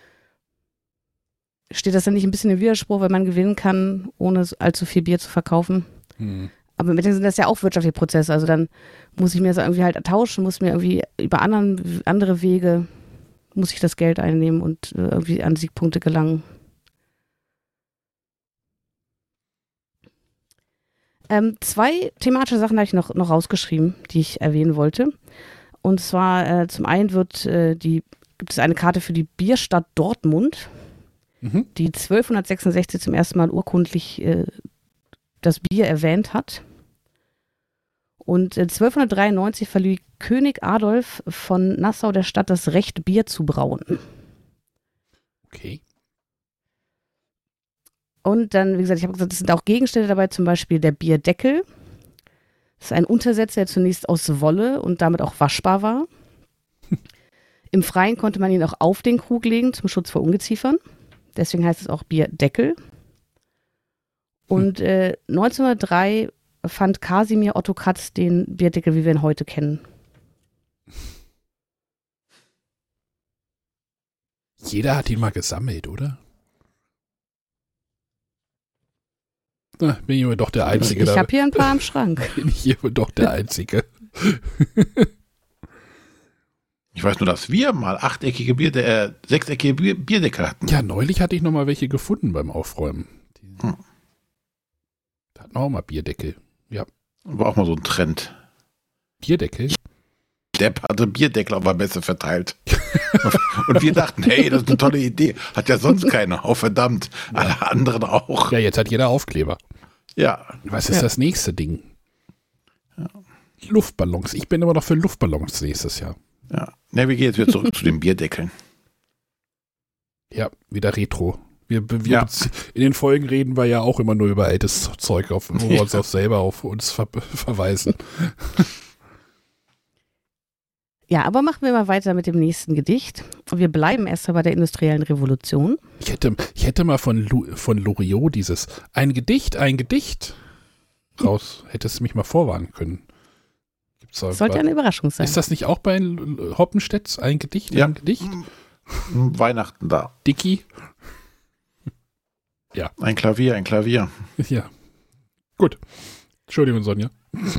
steht das dann nicht ein bisschen im Widerspruch, weil man gewinnen kann, ohne allzu viel Bier zu verkaufen. Aber im Endeffekt sind das ja auch wirtschaftliche Prozesse. Also dann muss ich mir das irgendwie halt tauschen, muss mir irgendwie über andere Wege, muss ich das Geld einnehmen und irgendwie an Siegpunkte gelangen. Zwei thematische Sachen habe ich noch rausgeschrieben, die ich erwähnen wollte. Und zwar zum einen gibt es eine Karte für die Bierstadt Dortmund, die 1266 zum ersten Mal urkundlich das Bier erwähnt hat. Und 1293 verlieh König Adolf von Nassau der Stadt das Recht, Bier zu brauen. okay. Und dann, wie gesagt, ich habe gesagt, es sind auch Gegenstände dabei, zum Beispiel der Bierdeckel. Das ist ein Untersetzer, der zunächst aus Wolle und damit auch waschbar war. Im Freien konnte man ihn auch auf den Krug legen, zum Schutz vor Ungeziefern. Deswegen heißt es auch Bierdeckel. Und 1903 fand Kasimir Otto Katz den Bierdeckel, wie wir ihn heute kennen. Jeder hat ihn mal gesammelt, oder? Na, bin ich aber doch der Einzige. Ich habe hier ein paar im Schrank. Bin ich hier aber doch der Einzige. Ich weiß nur, dass wir mal sechseckige Bierdeckel hatten. Ja, neulich hatte ich noch mal welche gefunden beim Aufräumen. Da hatten wir auch mal Bierdeckel. Ja. War auch mal so ein Trend. Bierdeckel? Der hatte Bierdeckel auf der Messe verteilt. Und wir dachten, hey, das ist eine tolle Idee. Hat ja sonst keiner. Oh, verdammt. Alle anderen auch. Ja, jetzt hat jeder Aufkleber. Ja. Was ist das nächste Ding? Ja. Luftballons. Ich bin immer noch für Luftballons nächstes Jahr. Ja. Ne, wir gehen jetzt wieder zurück zu den Bierdeckeln. Ja, wieder Retro. Wir in den Folgen reden wir ja auch immer nur über altes Zeug, wo wir uns auch selber auf uns verweisen. Ja, aber machen wir mal weiter mit dem nächsten Gedicht. Wir bleiben erst bei der industriellen Revolution. Ich hätte mal von Loriot dieses ein Gedicht raus, hättest du mich mal vorwarnen können. Sollte eine Überraschung sein. Ist das nicht auch bei Hoppenstedts ein Gedicht? Ja. Ein Gedicht? Weihnachten da. Dicky? Ja. Ein Klavier. Ja. Gut. Entschuldigung, Sonja.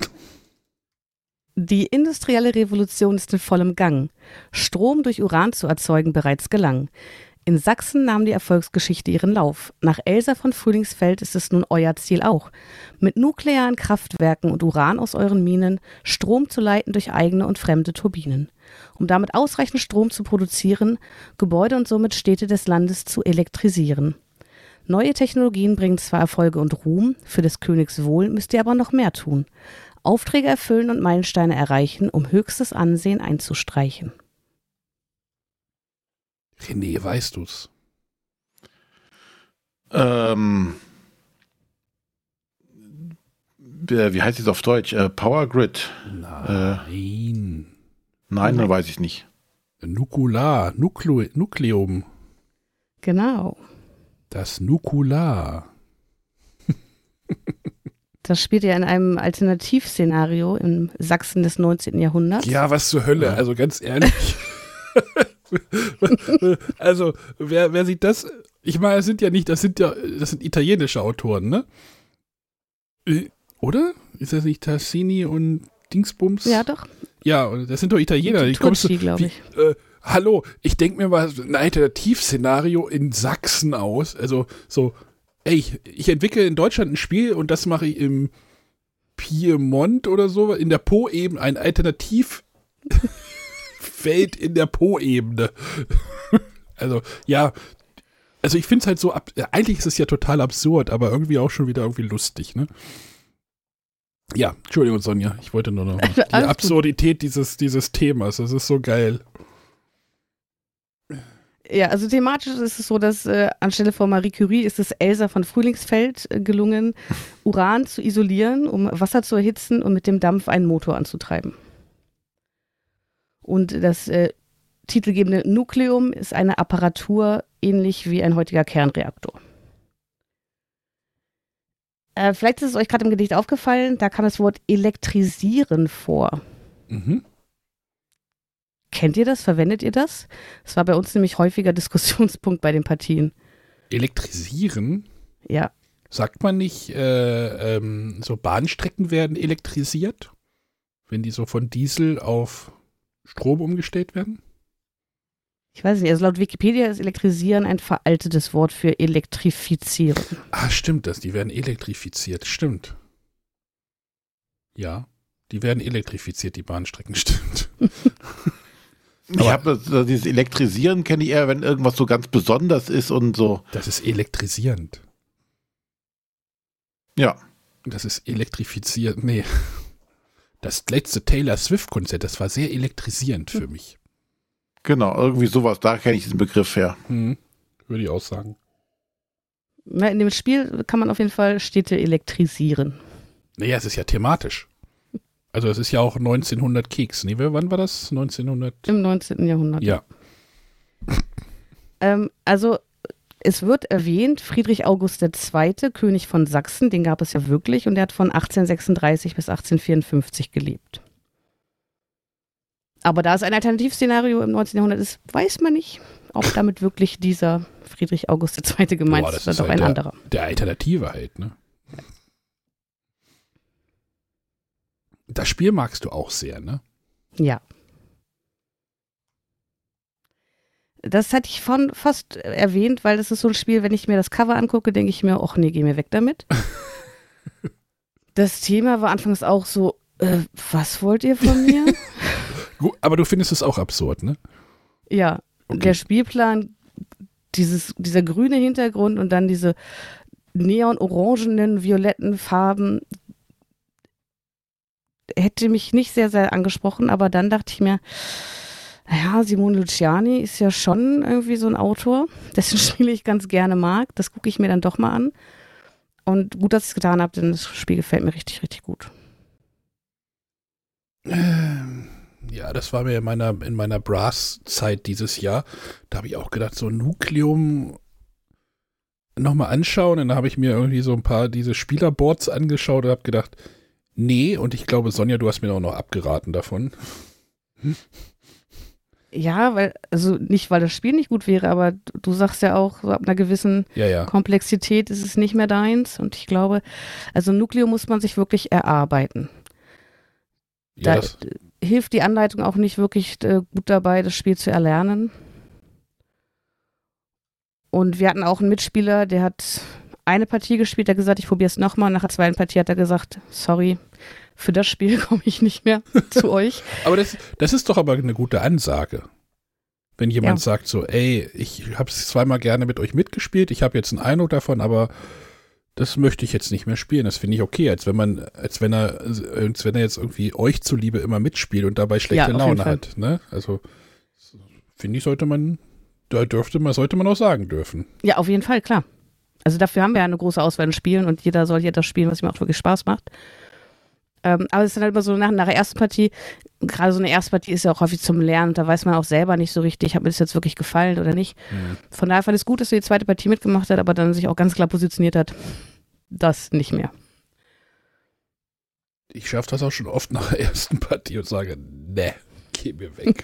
Die industrielle Revolution ist in vollem Gang. Strom durch Uran zu erzeugen bereits gelang. In Sachsen nahm die Erfolgsgeschichte ihren Lauf. Nach Elsa von Frühlingsfeld ist es nun euer Ziel auch, mit nuklearen Kraftwerken und Uran aus euren Minen Strom zu leiten durch eigene und fremde Turbinen. Um damit ausreichend Strom zu produzieren, Gebäude und somit Städte des Landes zu elektrisieren. Neue Technologien bringen zwar Erfolge und Ruhm, für des Königs Wohl müsst ihr aber noch mehr tun. Aufträge erfüllen und Meilensteine erreichen, um höchstes Ansehen einzustreichen. René, weißt du's? Wie heißt es auf Deutsch? Power Grid. Nein. Nein, dann weiß ich nicht. Nukleum. Genau. Das Nukular. Das spielt ja in einem Alternativszenario im Sachsen des 19. Jahrhunderts. Ja, was zur Hölle, also ganz ehrlich. Also, wer sieht das? Ich meine, das sind italienische Autoren, ne? Oder? Ist das nicht Tassini und Dingsbums? Ja, doch. Ja, und das sind doch Italiener. Tucci, glaube ich. Hallo, ich denke mir mal ein Alternativszenario in Sachsen aus. Also so, ich entwickle in Deutschland ein Spiel und das mache ich im Piemont oder so, in der Po-Ebene, ein Alternativfeld in der Po-Ebene. Also, ja, also ich finde es halt so, eigentlich ist es ja total absurd, aber irgendwie auch schon wieder irgendwie lustig, ne? Ja, Entschuldigung, Sonja, ich wollte nur noch mal die Absurdität dieses Themas, das ist so geil. Ja, also thematisch ist es so, dass anstelle von Marie Curie ist es Elsa von Frühlingsfeld gelungen, Uran zu isolieren, um Wasser zu erhitzen und mit dem Dampf einen Motor anzutreiben. Und das titelgebende Nukleum ist eine Apparatur ähnlich wie ein heutiger Kernreaktor. Vielleicht ist es euch gerade im Gedicht aufgefallen, da kam das Wort elektrisieren vor. Mhm. Kennt ihr das? Verwendet ihr das? Das war bei uns nämlich häufiger Diskussionspunkt bei den Partien. Elektrisieren? Ja. Sagt man nicht, so Bahnstrecken werden elektrisiert, wenn die so von Diesel auf Strom umgestellt werden? Ich weiß nicht, also laut Wikipedia ist elektrisieren ein veraltetes Wort für elektrifizieren. Ah, stimmt das, die werden elektrifiziert, stimmt. Ja, die werden elektrifiziert, die Bahnstrecken, stimmt. Ich habe dieses Elektrisieren kenne ich eher, wenn irgendwas so ganz besonders ist und so. Das ist elektrisierend. Ja. Das ist elektrifiziert, nee. Das letzte Taylor Swift-Konzert, das war sehr elektrisierend für mich. Genau, irgendwie sowas, da kenne ich diesen Begriff her. Würde ich auch sagen. Na, in dem Spiel kann man auf jeden Fall Städte elektrisieren. Naja, es ist ja thematisch. Also es ist ja auch 1900 Keks. Nee, wann war das? 1900? Im 19. Jahrhundert. Ja. Also es wird erwähnt, Friedrich August II., König von Sachsen, den gab es ja wirklich und der hat von 1836 bis 1854 gelebt. Aber da es ein Alternativszenario im 19. Jahrhundert ist, weiß man nicht, ob damit wirklich dieser Friedrich August II. Gemeint ist oder doch halt ein anderer. Der Alternative halt, ne? Das Spiel magst du auch sehr, ne? Ja. Das hatte ich fast erwähnt, weil das ist so ein Spiel, wenn ich mir das Cover angucke, denke ich mir, ach nee, geh mir weg damit. Das Thema war anfangs auch so, was wollt ihr von mir? Gut, aber du findest es auch absurd, ne? Ja, okay. Der Spielplan, dieser grüne Hintergrund und dann diese neon-orangenen, violetten Farben, hätte mich nicht sehr, sehr angesprochen, aber dann dachte ich mir, naja, Simone Luciani ist ja schon irgendwie so ein Autor, dessen Spiele ich ganz gerne mag. Das gucke ich mir dann doch mal an. Und gut, dass ich es getan habe, denn das Spiel gefällt mir richtig, richtig gut. Ja, das war mir in meiner Brass-Zeit dieses Jahr. Da habe ich auch gedacht, so Nukleum nochmal anschauen. Und dann habe ich mir irgendwie so ein paar diese Spielerboards angeschaut und habe gedacht, nee. Und ich glaube, Sonja, du hast mir auch noch abgeraten davon. Ja, also nicht, weil das Spiel nicht gut wäre, aber du sagst ja auch, so ab einer gewissen Komplexität ist es nicht mehr deins. Und ich glaube, also Nukleum muss man sich wirklich erarbeiten. Da hilft die Anleitung auch nicht wirklich gut dabei, das Spiel zu erlernen. Und wir hatten auch einen Mitspieler, der hat eine Partie gespielt, der hat gesagt, ich probiere es nochmal. Nach der zweiten Partie hat er gesagt, sorry, für das Spiel komme ich nicht mehr zu euch. Aber das ist doch aber eine gute Ansage. Wenn jemand sagt so, ey, ich habe es zweimal gerne mit euch mitgespielt, ich habe jetzt einen Eindruck davon, aber das möchte ich jetzt nicht mehr spielen. Das finde ich okay, als wenn er jetzt irgendwie euch zuliebe immer mitspielt und dabei schlechte Laune hat. Ne? Also finde ich, sollte man auch sagen dürfen. Ja, auf jeden Fall, klar. Also dafür haben wir ja eine große Auswahl an Spielen und jeder soll hier das spielen, was ihm auch wirklich Spaß macht. Aber es ist dann halt immer so nach der ersten Partie, gerade so eine erste Partie ist ja auch häufig zum Lernen, da weiß man auch selber nicht so richtig, hat mir das jetzt wirklich gefallen oder nicht. Mhm. Von daher fand ich es gut, dass er die zweite Partie mitgemacht hat, aber dann sich auch ganz klar positioniert hat, das nicht mehr. Ich schaffe das auch schon oft nach der ersten Partie und sage, ne, geh mir weg.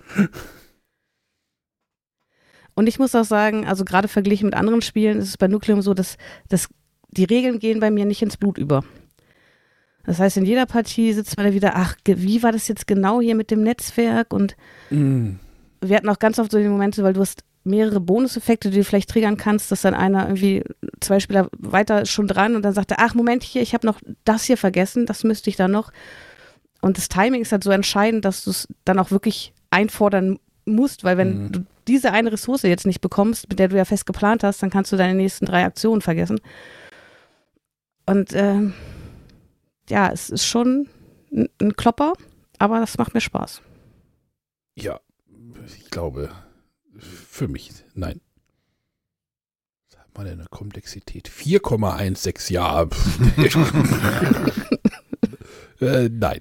Und ich muss auch sagen, also gerade verglichen mit anderen Spielen ist es bei Nukleum so, dass die Regeln gehen bei mir nicht ins Blut über. Das heißt, in jeder Partie sitzt man da wieder, ach, wie war das jetzt genau hier mit dem Netzwerk? Und wir hatten auch ganz oft so die Momente, weil du hast mehrere Bonuseffekte, die du vielleicht triggern kannst, dass dann einer irgendwie 2 Spieler weiter ist schon dran und dann sagt er, ach, Moment hier, ich habe noch das hier vergessen, das müsste ich dann noch. Und das Timing ist halt so entscheidend, dass du es dann auch wirklich einfordern musst, weil wenn du diese eine Ressource jetzt nicht bekommst, mit der du ja fest geplant hast, dann kannst du deine nächsten 3 Aktionen vergessen. Und ja, es ist schon ein Klopper, aber das macht mir Spaß. Ja, ich glaube, für mich, nein. Was hat man denn eine Komplexität? 4,16, ja. Nein.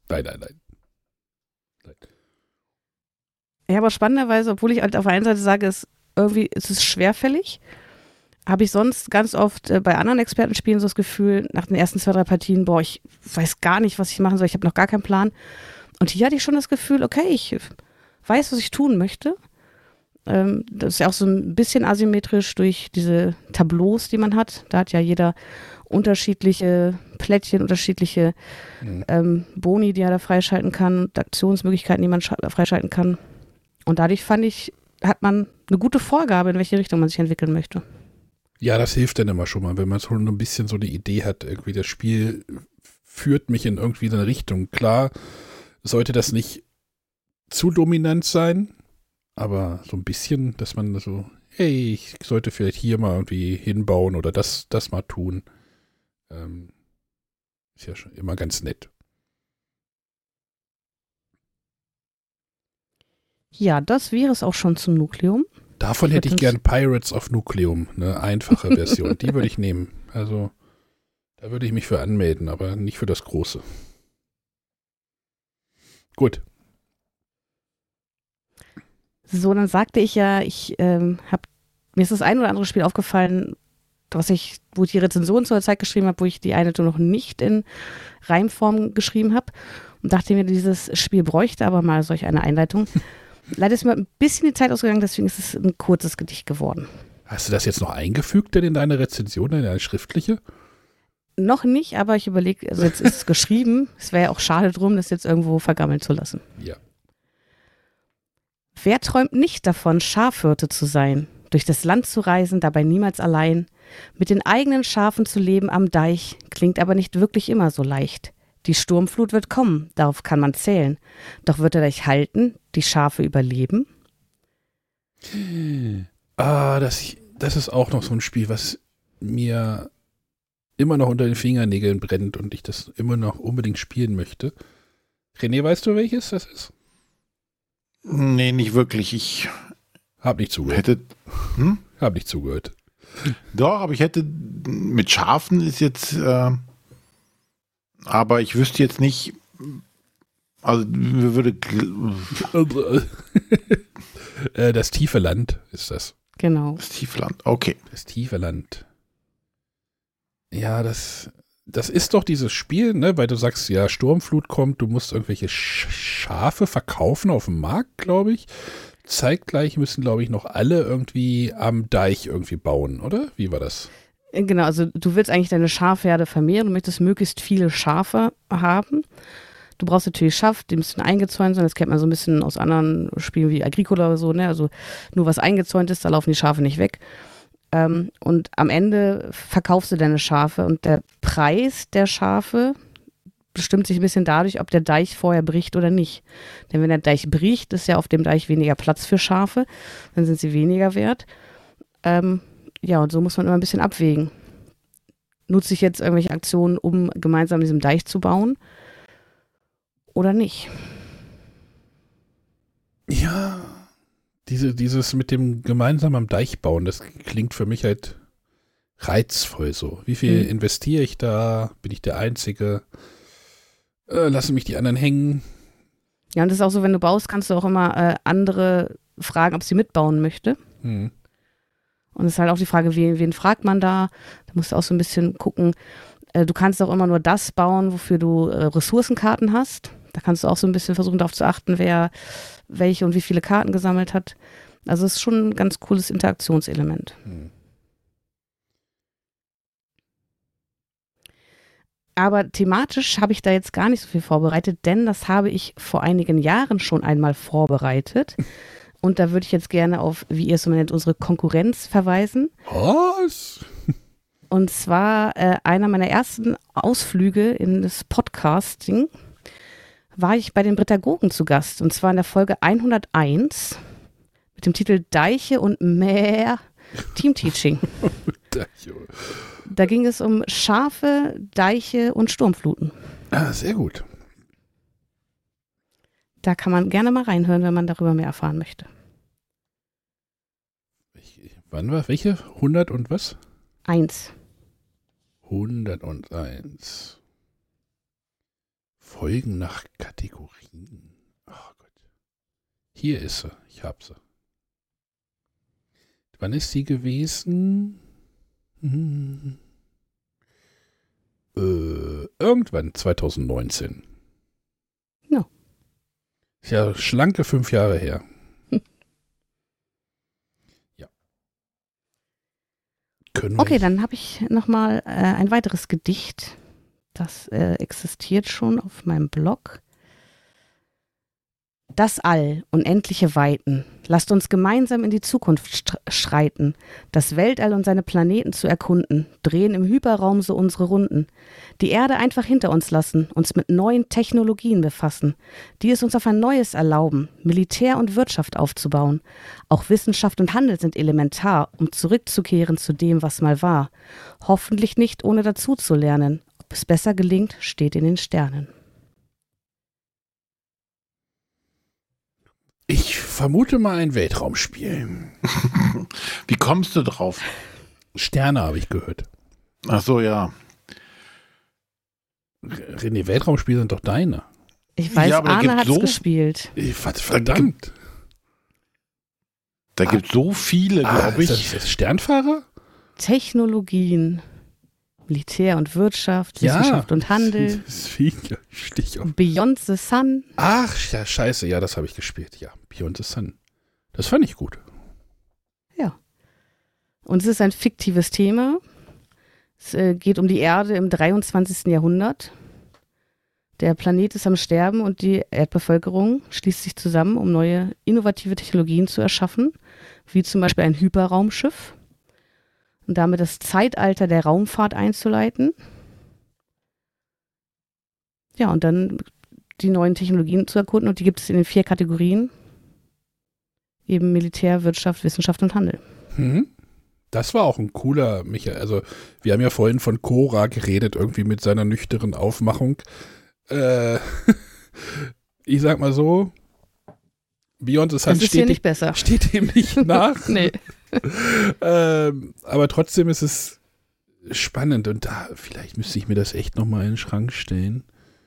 Ja, aber spannenderweise, obwohl ich halt auf der einen Seite sage, ist es schwerfällig, habe ich sonst ganz oft bei anderen Expertenspielen so das Gefühl, nach den ersten 2, 3 Partien, boah, ich weiß gar nicht, was ich machen soll, ich habe noch gar keinen Plan. Und hier hatte ich schon das Gefühl, okay, ich weiß, was ich tun möchte. Das ist ja auch so ein bisschen asymmetrisch durch diese Tableaus, die man hat. Da hat ja jeder unterschiedliche Plättchen, unterschiedliche Boni, die er da freischalten kann, und Aktionsmöglichkeiten, die man freischalten kann. Und dadurch fand ich, hat man eine gute Vorgabe, in welche Richtung man sich entwickeln möchte. Ja, das hilft dann immer schon mal, wenn man so ein bisschen so eine Idee hat, irgendwie das Spiel führt mich in irgendwie so eine Richtung. Klar, sollte das nicht zu dominant sein, aber so ein bisschen, dass man so, hey, ich sollte vielleicht hier mal irgendwie hinbauen oder das mal tun. Ist ja schon immer ganz nett. Ja, das wäre es auch schon zum Nukleum. Davon hätte ich gern Pirates of Nucleum, eine einfache Version. Die würde ich nehmen. Also, da würde ich mich für anmelden, aber nicht für das Große. Gut. So, dann sagte ich ja, mir ist das ein oder andere Spiel aufgefallen, wo ich die Rezension zur Zeit geschrieben habe, wo ich die eine noch nicht in Reimform geschrieben habe und dachte mir, dieses Spiel bräuchte aber mal solch eine Einleitung. Leider ist mir ein bisschen die Zeit ausgegangen, deswegen ist es ein kurzes Gedicht geworden. Hast du das jetzt noch eingefügt denn in deine Rezension, in deine schriftliche? Noch nicht, aber ich überlege, also jetzt ist es geschrieben, es wäre ja auch schade drum, das jetzt irgendwo vergammeln zu lassen. Ja. Wer träumt nicht davon, Schafhirte zu sein, durch das Land zu reisen, dabei niemals allein, mit den eigenen Schafen zu leben am Deich, klingt aber nicht wirklich immer so leicht. Die Sturmflut wird kommen, darauf kann man zählen. Doch wird er dich halten, die Schafe überleben? Das ist auch noch so ein Spiel, was mir immer noch unter den Fingernägeln brennt und ich das immer noch unbedingt spielen möchte. René, weißt du, welches das ist? Nee, nicht wirklich. Ich hab nicht zugehört. Hab nicht zugehört. Doch, aber ich hätte mit Schafen ist jetzt aber ich wüsste jetzt nicht, also würde das tiefe Land ist das. Genau. Das tiefe Land, okay. Das tiefe Land. Ja, das ist doch dieses Spiel, ne, weil du sagst, ja, Sturmflut kommt, du musst irgendwelche Schafe verkaufen auf dem Markt, glaube ich. Zeitgleich müssen, glaube ich, noch alle irgendwie am Deich irgendwie bauen, oder? Wie war das? Genau, also du willst eigentlich deine Schafherde vermehren, du möchtest möglichst viele Schafe haben. Du brauchst natürlich Schaft, die müssen eingezäunt sein. Das kennt man so ein bisschen aus anderen Spielen wie Agricola oder so, ne? Also nur was eingezäunt ist, da laufen die Schafe nicht weg. Und am Ende verkaufst du deine Schafe und der Preis der Schafe bestimmt sich ein bisschen dadurch, ob der Deich vorher bricht oder nicht. Denn wenn der Deich bricht, ist ja auf dem Deich weniger Platz für Schafe, dann sind sie weniger wert. Ja, und so muss man immer ein bisschen abwägen. Nutze ich jetzt irgendwelche Aktionen, um gemeinsam diesen Deich zu bauen oder nicht? Ja, dieses mit dem gemeinsam am Deich bauen, das klingt für mich halt reizvoll so. Wie viel investiere ich da? Bin ich der Einzige? Lassen mich die anderen hängen? Ja, und das ist auch so, wenn du baust, kannst du auch immer andere fragen, ob sie mitbauen möchte. Hm. Und es ist halt auch die Frage, wen fragt man da? Da musst du auch so ein bisschen gucken. Du kannst auch immer nur das bauen, wofür du Ressourcenkarten hast. Da kannst du auch so ein bisschen versuchen, darauf zu achten, wer welche und wie viele Karten gesammelt hat. Also es ist schon ein ganz cooles Interaktionselement. Hm. Aber thematisch habe ich da jetzt gar nicht so viel vorbereitet, denn das habe ich vor einigen Jahren schon einmal vorbereitet. Und da würde ich jetzt gerne auf, wie ihr es so nennt, unsere Konkurrenz verweisen. Was? Und zwar einer meiner ersten Ausflüge in das Podcasting war ich bei den Brittagogen zu Gast. Und zwar in der Folge 101 mit dem Titel Deiche und mehr Teamteaching. Da ging es um Schafe, Deiche und Sturmfluten. Ah, sehr gut. Da kann man gerne mal reinhören, wenn man darüber mehr erfahren möchte. Wann war welche? 100 und was? 1. 101. Folgen nach Kategorien. Oh Gott. Hier ist sie. Ich hab sie. Wann ist sie gewesen? Irgendwann 2019. Ja. Ist ja schlanke 5 Jahre her. Ja. Okay, dann habe ich nochmal ein weiteres Gedicht. Das existiert schon auf meinem Blog. Das All, unendliche Weiten, lasst uns gemeinsam in die Zukunft schreiten, das Weltall und seine Planeten zu erkunden, drehen im Hyperraum so unsere Runden, die Erde einfach hinter uns lassen, uns mit neuen Technologien befassen, die es uns auf ein Neues erlauben, Militär und Wirtschaft aufzubauen. Auch Wissenschaft und Handel sind elementar, um zurückzukehren zu dem, was mal war. Hoffentlich nicht, ohne dazu zu lernen. Ob es besser gelingt, steht in den Sternen. Ich vermute mal ein Weltraumspiel. Wie kommst du drauf? Sterne habe ich gehört. Ach so, ja. René, Weltraumspiele sind doch deine. Ich weiß, ja, Arne hat es gespielt. Verdammt. Da gibt es so viele, glaube ich. Ist das Sternfahrer? Technologien, Militär und Wirtschaft, Wissenschaft und Handel. Stich auf. Beyond the Sun. Ach, ja, scheiße, ja, das habe ich gespielt. Ja, Beyond the Sun. Das fand ich gut. Ja. Und es ist ein fiktives Thema. Es geht um die Erde im 23. Jahrhundert. Der Planet ist am Sterben und die Erdbevölkerung schließt sich zusammen, um neue innovative Technologien zu erschaffen, wie zum Beispiel ein Hyperraumschiff. Und damit das Zeitalter der Raumfahrt einzuleiten. Ja, und dann die neuen Technologien zu erkunden. Und die gibt es in den 4 Kategorien. Eben Militär, Wirtschaft, Wissenschaft und Handel. Das war auch ein cooler Michael. Also wir haben ja vorhin von Cora geredet, irgendwie mit seiner nüchternen Aufmachung. Ich sag mal so, Beyond the Sun steht dem nicht nach. Nee. Aber trotzdem ist es spannend und da, vielleicht müsste ich mir das echt nochmal in den Schrank stellen.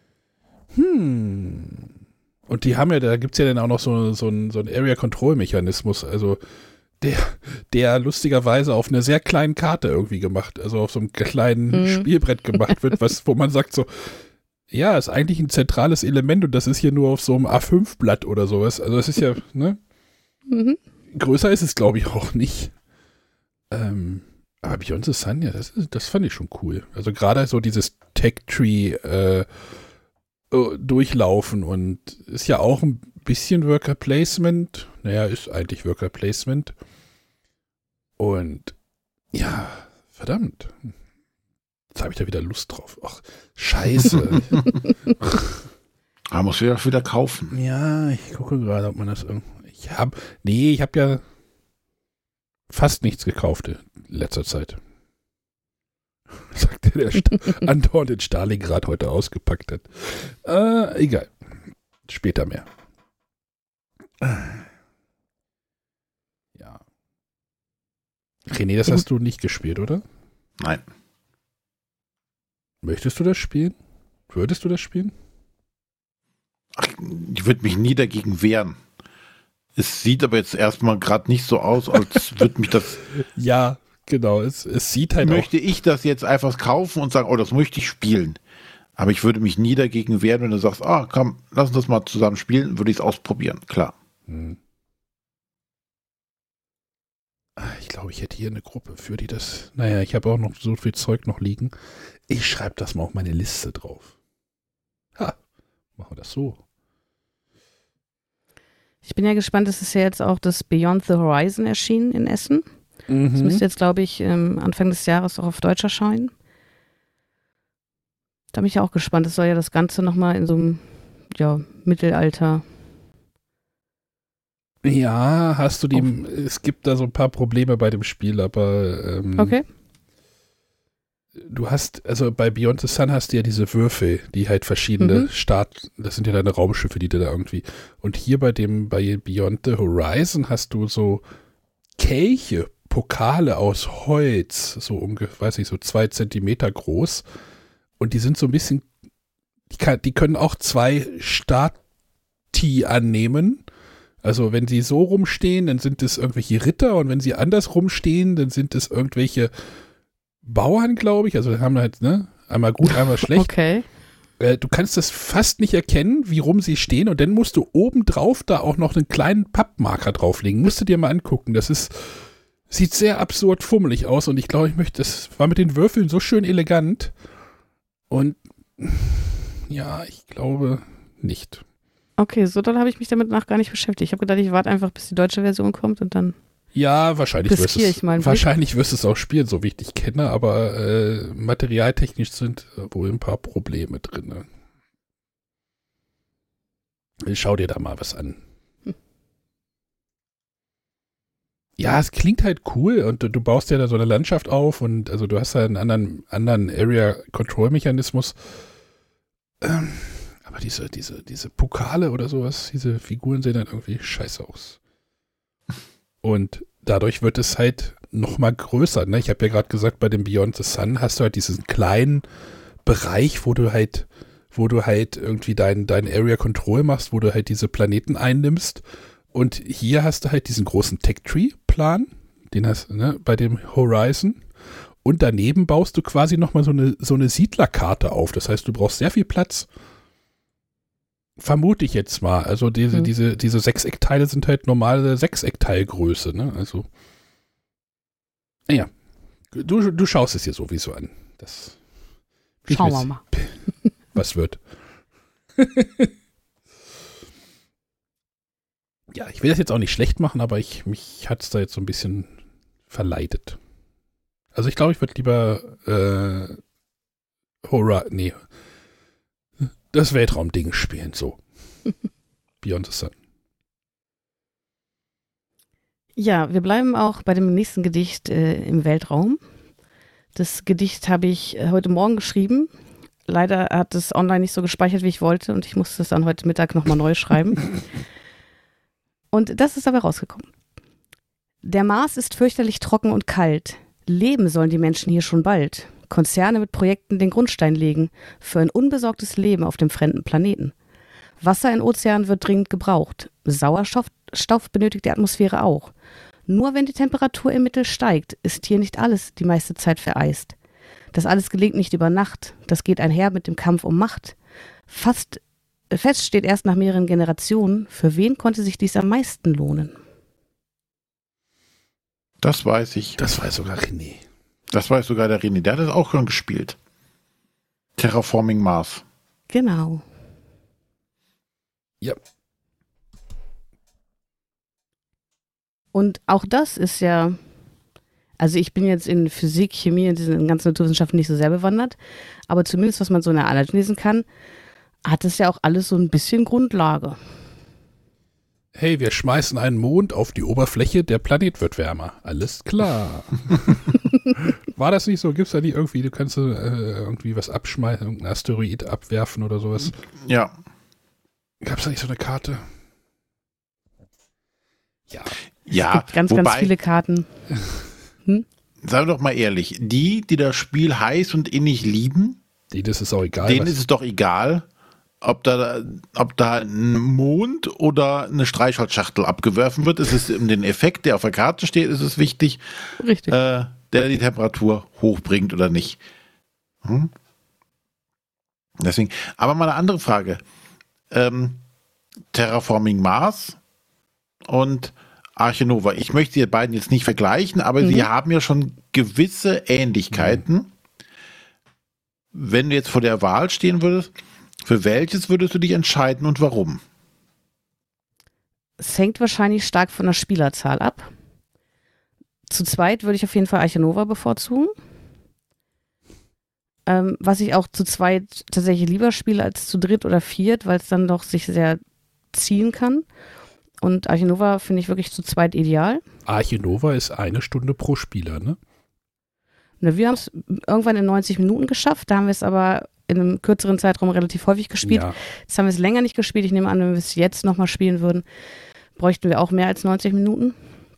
Und die haben ja, da gibt es ja dann auch noch so einen Area-Control-Mechanismus, also der lustigerweise auf einer sehr kleinen Karte irgendwie gemacht, also auf so einem kleinen Spielbrett gemacht wird, wo man sagt so, ja, ist eigentlich ein zentrales Element und das ist hier nur auf so einem A5-Blatt oder sowas. Also es ist ja, ne? Größer ist es, glaube ich, auch nicht. Aber Beyond the Sun, ja, das fand ich schon cool. Also gerade so dieses Tech-Tree durchlaufen und ist ja auch ein bisschen Worker Placement. Naja, ist eigentlich Worker Placement. Und ja, verdammt. Jetzt habe ich da wieder Lust drauf. Ach, scheiße. Da muss ich ja wieder kaufen. Ja, ich gucke gerade, ob man das irgendwie. Ich habe ja fast nichts gekauft in letzter Zeit. Sagt der andauernd den Stalingrad heute ausgepackt hat. Egal. Später mehr. Ja. René, das hast du nicht gespielt, oder? Nein. Möchtest du das spielen? Würdest du das spielen? Ach, ich würde mich nie dagegen wehren. Es sieht aber jetzt erstmal gerade nicht so aus, als würde mich das... Ja, genau. Es sieht halt möchte ich das jetzt einfach kaufen und sagen, oh, das möchte ich spielen. Aber ich würde mich nie dagegen wehren, wenn du sagst, komm, lass uns das mal zusammen spielen, würde ich es ausprobieren, klar. Ich glaube, ich hätte hier eine Gruppe für die das... Naja, ich habe auch noch so viel Zeug noch liegen. Ich schreibe das mal auf meine Liste drauf. Ha, machen wir das so. Ich bin ja gespannt, es ist ja jetzt auch das Beyond the Horizon erschienen in Essen. Das müsste jetzt, glaube ich, Anfang des Jahres auch auf Deutsch erscheinen. Da bin ich auch gespannt. Es soll ja das Ganze nochmal in so einem Mittelalter. Ja, hast du es gibt da so ein paar Probleme bei dem Spiel, aber Okay. Du hast, also bei Beyond the Sun hast du ja diese Würfel, die halt verschiedene das sind ja deine Raumschiffe, die du da irgendwie, und hier bei Beyond the Horizon hast du so Kelche, Pokale aus Holz, so ungefähr, weiß ich, so 2 Zentimeter groß, und die sind so ein bisschen, die können auch 2 Stati annehmen. Also wenn sie so rumstehen, dann sind es irgendwelche Ritter, und wenn sie anders rumstehen, dann sind es irgendwelche Bauern, glaube ich. Also haben halt, einmal gut, einmal schlecht. Okay. Du kannst das fast nicht erkennen, wie rum sie stehen, und dann musst du obendrauf da auch noch einen kleinen Pappmarker drauflegen. Musst du dir mal angucken. Sieht sehr absurd fummelig aus, und ich glaube, das war mit den Würfeln so schön elegant. Und ja, ich glaube nicht. Okay, so dann habe ich mich damit noch gar nicht beschäftigt. Ich habe gedacht, ich warte einfach, bis die deutsche Version kommt und dann. Ja, wahrscheinlich wirst du es auch spielen, so wie ich dich kenne, aber materialtechnisch sind wohl ein paar Probleme drin. Schau dir da mal was an. Ja, es klingt halt cool, und du baust ja da so eine Landschaft auf, und also du hast ja einen anderen Area-Control-Mechanismus. Aber diese Pokale oder sowas, diese Figuren sehen dann irgendwie scheiße aus. Und dadurch wird es halt noch mal größer. Ne? Ich habe ja gerade gesagt, bei dem Beyond the Sun hast du halt diesen kleinen Bereich, wo du halt irgendwie dein Area Control machst, wo du halt diese Planeten einnimmst. Und hier hast du halt diesen großen Tech-Tree-Plan, den hast du bei dem Horizon. Und daneben baust du quasi noch mal so eine Siedlerkarte auf. Das heißt, du brauchst sehr viel Platz. Vermute ich jetzt mal. Also diese Sechseckteile sind halt normale Sechseckteilgröße, ne? Also, naja. Du schaust es dir sowieso an. Schauen wir mal. Was wird. Ja, ich will das jetzt auch nicht schlecht machen, aber mich hat es da jetzt so ein bisschen verleitet. Also ich glaube, ich würde lieber das Weltraumding spielen, so. Beyond the Sun. Ja, wir bleiben auch bei dem nächsten Gedicht im Weltraum. Das Gedicht habe ich heute Morgen geschrieben. Leider hat es online nicht so gespeichert, wie ich wollte, und ich musste es dann heute Mittag nochmal neu schreiben. Und das ist dabei rausgekommen. Der Mars ist fürchterlich trocken und kalt. Leben sollen die Menschen hier schon bald. Konzerne mit Projekten den Grundstein legen für ein unbesorgtes Leben auf dem fremden Planeten. Wasser in Ozeanen wird dringend gebraucht. Sauerstoff benötigt die Atmosphäre auch. Nur wenn die Temperatur im Mittel steigt, ist hier nicht alles die meiste Zeit vereist. Das alles gelingt nicht über Nacht. Das geht einher mit dem Kampf um Macht. Fest steht erst nach mehreren Generationen, für wen konnte sich dies am meisten lohnen? Das weiß ich. Das weiß sogar René. Das weiß sogar der René. Der hat das auch schon gespielt. Terraforming Mars. Genau. Ja. Und auch das ist ja, also ich bin jetzt in Physik, Chemie und diesen ganzen Naturwissenschaften nicht so sehr bewandert, aber zumindest, was man so in der Anleitung lesen kann, hat es ja auch alles so ein bisschen Grundlage. Hey, wir schmeißen einen Mond auf die Oberfläche, der Planet wird wärmer. Alles klar. War das nicht so? Gibt es da nicht irgendwie, du kannst irgendwie was abschmeißen, irgendein Asteroid abwerfen oder sowas? Ja. Gab es da nicht so eine Karte? Ja. Ja, Es gibt ganz viele Karten. Seien wir doch mal ehrlich, die das Spiel heiß und innig lieben, Denen ist es auch egal. denen ist es doch egal, ob da ein Mond oder eine Streichholzschachtel abgeworfen wird. Es ist um den Effekt, der auf der Karte steht, ist es wichtig, Richtig. der die Temperatur hochbringt oder nicht. Deswegen, aber mal eine andere Frage. Terraforming Mars und Arche Nova. Ich möchte die beiden jetzt nicht vergleichen, aber sie haben ja schon gewisse Ähnlichkeiten. Wenn du jetzt vor der Wahl stehen würdest, für welches würdest du dich entscheiden und warum? Es hängt wahrscheinlich stark von der Spielerzahl ab. Zu zweit würde ich auf jeden Fall Arche Nova bevorzugen. Was ich auch zu zweit tatsächlich lieber spiele als zu dritt oder viert, weil es dann doch sich sehr ziehen kann. Und Arche Nova finde ich wirklich zu zweit ideal. Arche Nova ist 1 Stunde pro Spieler, ne? Wir haben es irgendwann in 90 Minuten geschafft. Da haben wir es aber in einem kürzeren Zeitraum relativ häufig gespielt. Ja. Jetzt haben wir es länger nicht gespielt. Ich nehme an, wenn wir es jetzt nochmal spielen würden, bräuchten wir auch mehr als 90 Minuten.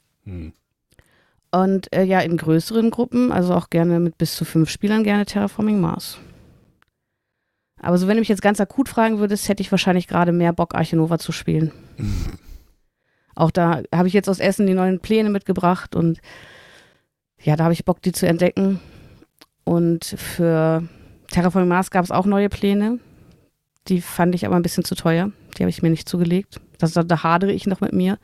Und ja, in größeren Gruppen, also auch gerne mit bis zu 5 Spielern, gerne Terraforming Mars. Aber so, wenn du mich jetzt ganz akut fragen würdest, hätte ich wahrscheinlich gerade mehr Bock, Arche Nova zu spielen. Auch da habe ich jetzt aus Essen die neuen Pläne mitgebracht und ja, da habe ich Bock, die zu entdecken. Und für Terraforming Mars gab es auch neue Pläne. Die fand ich aber ein bisschen zu teuer. Die habe ich mir nicht zugelegt. Da hadere ich noch mit mir.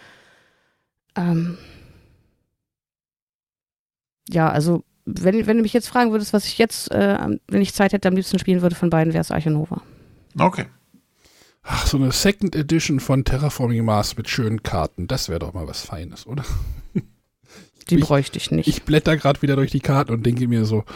Ja, also wenn du mich jetzt fragen würdest, was ich jetzt, wenn ich Zeit hätte, am liebsten spielen würde von beiden, wäre es Arche Nova. Okay. Ach, so eine Second Edition von Terraforming Mars mit schönen Karten. Das wäre doch mal was Feines, oder? Die bräuchte ich nicht. Ich blätter gerade wieder durch die Karten und denke mir so,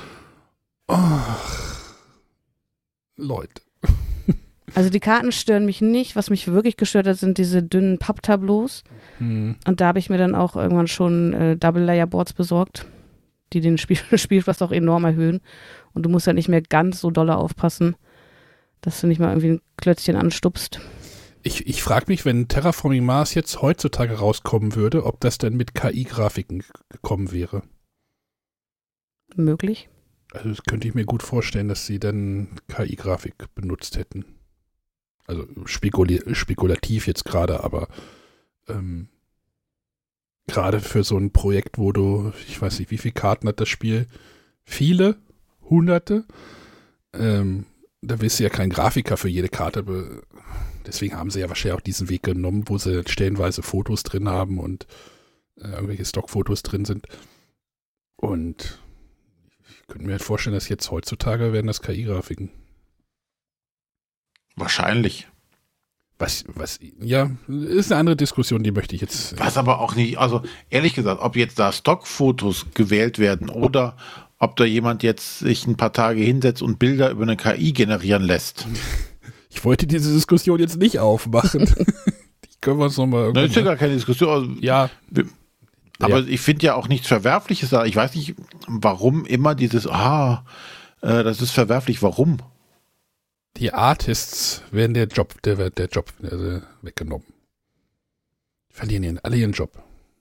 Leute. Also die Karten stören mich nicht. Was mich wirklich gestört hat, sind diese dünnen Papptableaus. Und da habe ich mir dann auch irgendwann schon Double-Layer-Boards besorgt, die den Spielspaß auch enorm erhöhen. Und du musst ja nicht mehr ganz so doll aufpassen, dass du nicht mal irgendwie ein Klötzchen anstupst. Ich frage mich, wenn Terraforming Mars jetzt heutzutage rauskommen würde, ob das denn mit KI-Grafiken gekommen wäre. Möglich. Also das könnte ich mir gut vorstellen, dass sie dann KI-Grafik benutzt hätten. Also spekulativ jetzt gerade, aber gerade für so ein Projekt, wo du, ich weiß nicht, wie viele Karten hat das Spiel? Viele? Hunderte? Da willst du ja keinen Grafiker für jede Karte. Deswegen haben sie ja wahrscheinlich auch diesen Weg genommen, wo sie stellenweise Fotos drin haben und irgendwelche Stockfotos drin sind. Und ich könnte mir halt vorstellen, dass jetzt heutzutage werden das KI-Grafiken. Wahrscheinlich. Ja, ist eine andere Diskussion, die möchte ich jetzt. Was aber auch nicht, also ehrlich gesagt, ob jetzt da Stockfotos gewählt werden oder ob da jemand jetzt sich ein paar Tage hinsetzt und Bilder über eine KI generieren lässt. Ich wollte diese Diskussion jetzt nicht aufmachen. Die können wir uns nochmal. Das ist ja gar keine Diskussion. Also, ja. Aber ich finde ja auch nichts Verwerfliches da. Ich weiß nicht, warum immer dieses, das ist verwerflich, warum? Die Artists werden der Job weggenommen. Die verlieren alle ihren Job.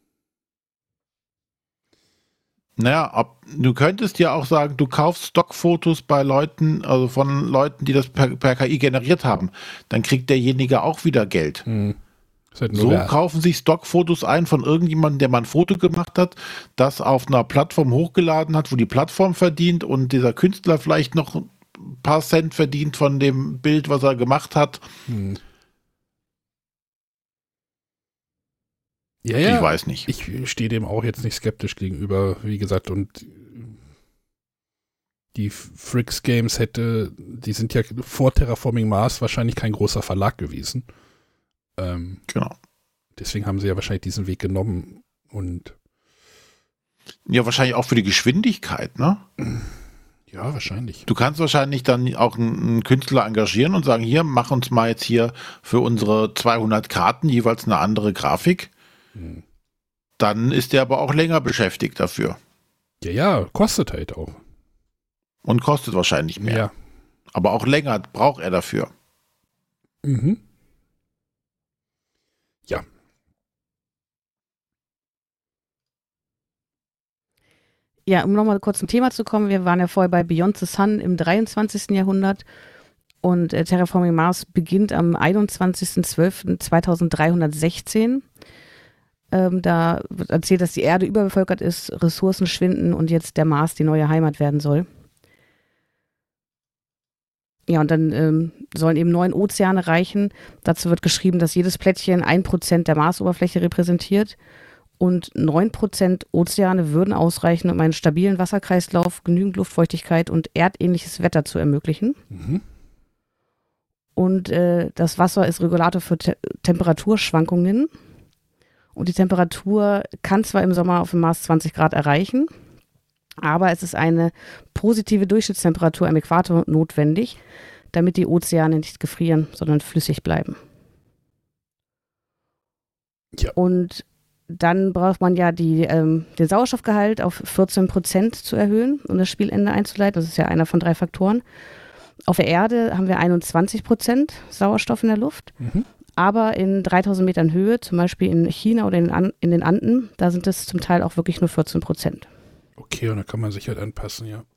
Naja, du könntest ja auch sagen, du kaufst Stockfotos bei Leuten, also von Leuten, die das per KI generiert haben. Dann kriegt derjenige auch wieder Geld. Halt so kaufen sich Stockfotos ein von irgendjemandem, der mal ein Foto gemacht hat, das auf einer Plattform hochgeladen hat, wo die Plattform verdient und dieser Künstler vielleicht noch ein paar Cent verdient von dem Bild, was er gemacht hat. Ja. Ich weiß nicht. Ich stehe dem auch jetzt nicht skeptisch gegenüber, wie gesagt, und die Fricks Games die sind ja vor Terraforming Mars wahrscheinlich kein großer Verlag gewesen. Genau. Deswegen haben sie ja wahrscheinlich diesen Weg genommen und Ja, wahrscheinlich auch für die Geschwindigkeit, ne? ja, wahrscheinlich. Du kannst wahrscheinlich dann auch einen Künstler engagieren und sagen, hier, mach uns mal jetzt hier für unsere 200 Karten jeweils eine andere Grafik. Dann ist der aber auch länger beschäftigt dafür. Ja, kostet halt auch. Und kostet wahrscheinlich mehr. Ja. Aber auch länger braucht er dafür. Mhm. Ja. Ja, um nochmal kurz zum Thema zu kommen, wir waren ja vorher bei Beyond the Sun im 23. Jahrhundert und Terraforming Mars beginnt am 21.12.2316. Da wird erzählt, dass die Erde überbevölkert ist, Ressourcen schwinden und jetzt der Mars die neue Heimat werden soll. Ja, und dann sollen eben 9 Ozeane reichen. Dazu wird geschrieben, dass jedes Plättchen 1% der Marsoberfläche repräsentiert. Und 9% Ozeane würden ausreichen, um einen stabilen Wasserkreislauf, genügend Luftfeuchtigkeit und erdähnliches Wetter zu ermöglichen. Mhm. Und das Wasser ist Regulator für Temperaturschwankungen. Und die Temperatur kann zwar im Sommer auf dem Mars 20 Grad erreichen, aber es ist eine positive Durchschnittstemperatur am Äquator notwendig, damit die Ozeane nicht gefrieren, sondern flüssig bleiben. Ja. Und dann braucht man ja den Sauerstoffgehalt auf 14% zu erhöhen, um das Spielende einzuleiten. Das ist ja einer von 3 Faktoren. Auf der Erde haben wir 21% Sauerstoff in der Luft. Mhm. Aber in 3000 Metern Höhe, zum Beispiel in China oder in den Anden, da sind es zum Teil auch wirklich nur 14%. Okay, und da kann man sich halt anpassen, ja.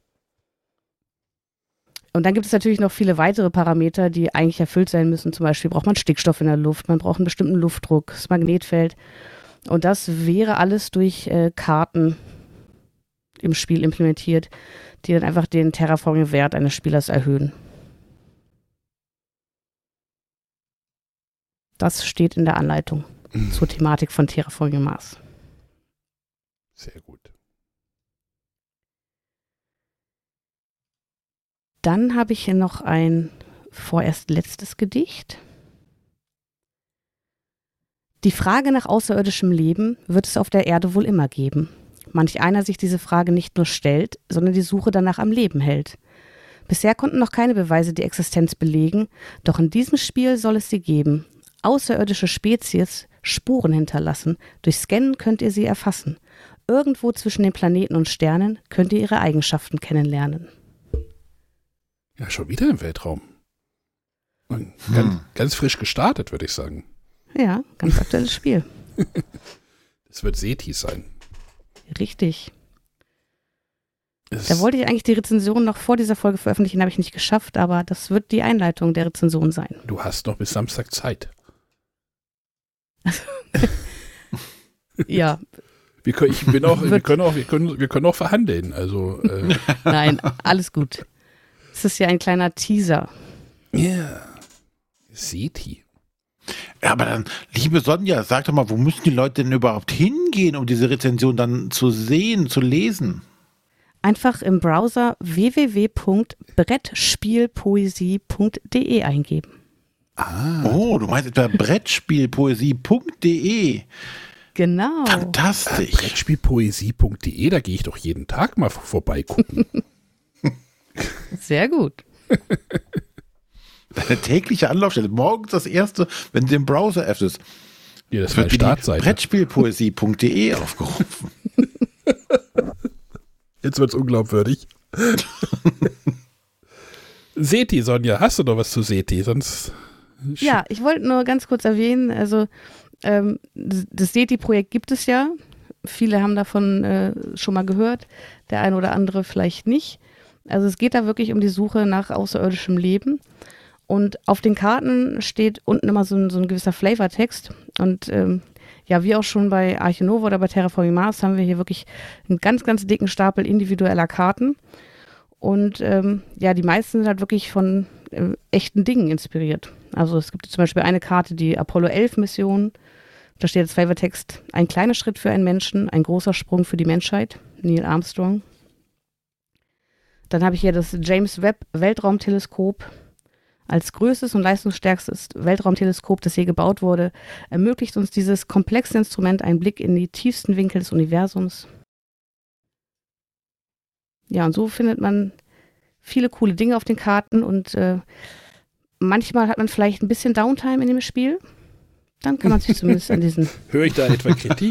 Und dann gibt es natürlich noch viele weitere Parameter, die eigentlich erfüllt sein müssen. Zum Beispiel braucht man Stickstoff in der Luft, man braucht einen bestimmten Luftdruck, das Magnetfeld. Und das wäre alles durch Karten im Spiel implementiert, die dann einfach den Terraforming-Wert eines Spielers erhöhen. Das steht in der Anleitung zur Thematik von Terraforming Mars. Sehr gut. Dann habe ich hier noch ein vorerst letztes Gedicht. Die Frage nach außerirdischem Leben wird es auf der Erde wohl immer geben. Manch einer sich diese Frage nicht nur stellt, sondern die Suche danach am Leben hält. Bisher konnten noch keine Beweise die Existenz belegen, doch in diesem Spiel soll es sie geben. Außerirdische Spezies, Spuren hinterlassen, durch Scannen könnt ihr sie erfassen. Irgendwo zwischen den Planeten und Sternen könnt ihr ihre Eigenschaften kennenlernen. Ja, schon wieder im Weltraum. Und ganz frisch gestartet, würde ich sagen. Ja, ganz aktuelles Spiel. Es wird SETI sein. Richtig. Da wollte ich eigentlich die Rezension noch vor dieser Folge veröffentlichen, habe ich nicht geschafft, aber das wird die Einleitung der Rezension sein. Du hast noch bis Samstag Zeit. Ja. Wir können auch verhandeln. Also, Nein, alles gut. Es ist ja ein kleiner Teaser. ja. Yeah. SETI. Ja, aber dann, liebe Sonja, sag doch mal, wo müssen die Leute denn überhaupt hingehen, um diese Rezension dann zu sehen, zu lesen? Einfach im Browser www.brettspielpoesie.de eingeben. Oh, du meinst etwa brettspielpoesie.de. Genau. Fantastisch. Brettspielpoesie.de, da gehe ich doch jeden Tag mal vorbeigucken. Sehr gut. Deine tägliche Anlaufstelle. Morgens das erste, wenn du den Browser öffnest. Ja, das war die Startseite. Brettspielpoesie.de aufgerufen. Jetzt wird's unglaubwürdig. SETI, Sonja, hast du noch was zu SETI? Sonst. Ja, ich wollte nur ganz kurz erwähnen, also das SETI-Projekt gibt es ja. Viele haben davon schon mal gehört, der eine oder andere vielleicht nicht. Also es geht da wirklich um die Suche nach außerirdischem Leben. Und auf den Karten steht unten immer so ein gewisser Flavortext. Und ja, wie auch schon bei Arche Nova oder bei Terraforming Mars haben wir hier wirklich einen ganz, ganz dicken Stapel individueller Karten. Und ja, die meisten sind halt wirklich von echten Dingen inspiriert. Also es gibt zum Beispiel eine Karte, die Apollo 11 Mission. Da steht als Flavortext: ein kleiner Schritt für einen Menschen, ein großer Sprung für die Menschheit. Neil Armstrong. Dann habe ich hier das James Webb Weltraumteleskop. Als größtes und leistungsstärkstes Weltraumteleskop, das je gebaut wurde, ermöglicht uns dieses komplexe Instrument einen Blick in die tiefsten Winkel des Universums. Ja, und so findet man viele coole Dinge auf den Karten und manchmal hat man vielleicht ein bisschen Downtime in dem Spiel. Dann kann man sich zumindest an diesen... Höre ich da etwa Kritik?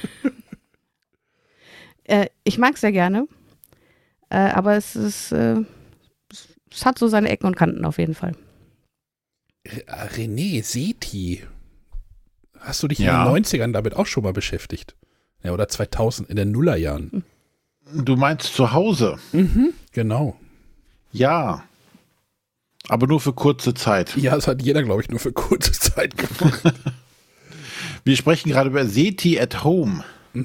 Ich mag es sehr gerne, aber es hat so seine Ecken und Kanten auf jeden Fall. René, SETI. Hast du dich in den 90ern damit auch schon mal beschäftigt? Ja, oder 2000, in den Nullerjahren. Du meinst zu Hause? Mhm, genau. Ja. Aber nur für kurze Zeit. Ja, das hat jeder, glaube ich, nur für kurze Zeit gemacht. Wir sprechen gerade über SETI at Home.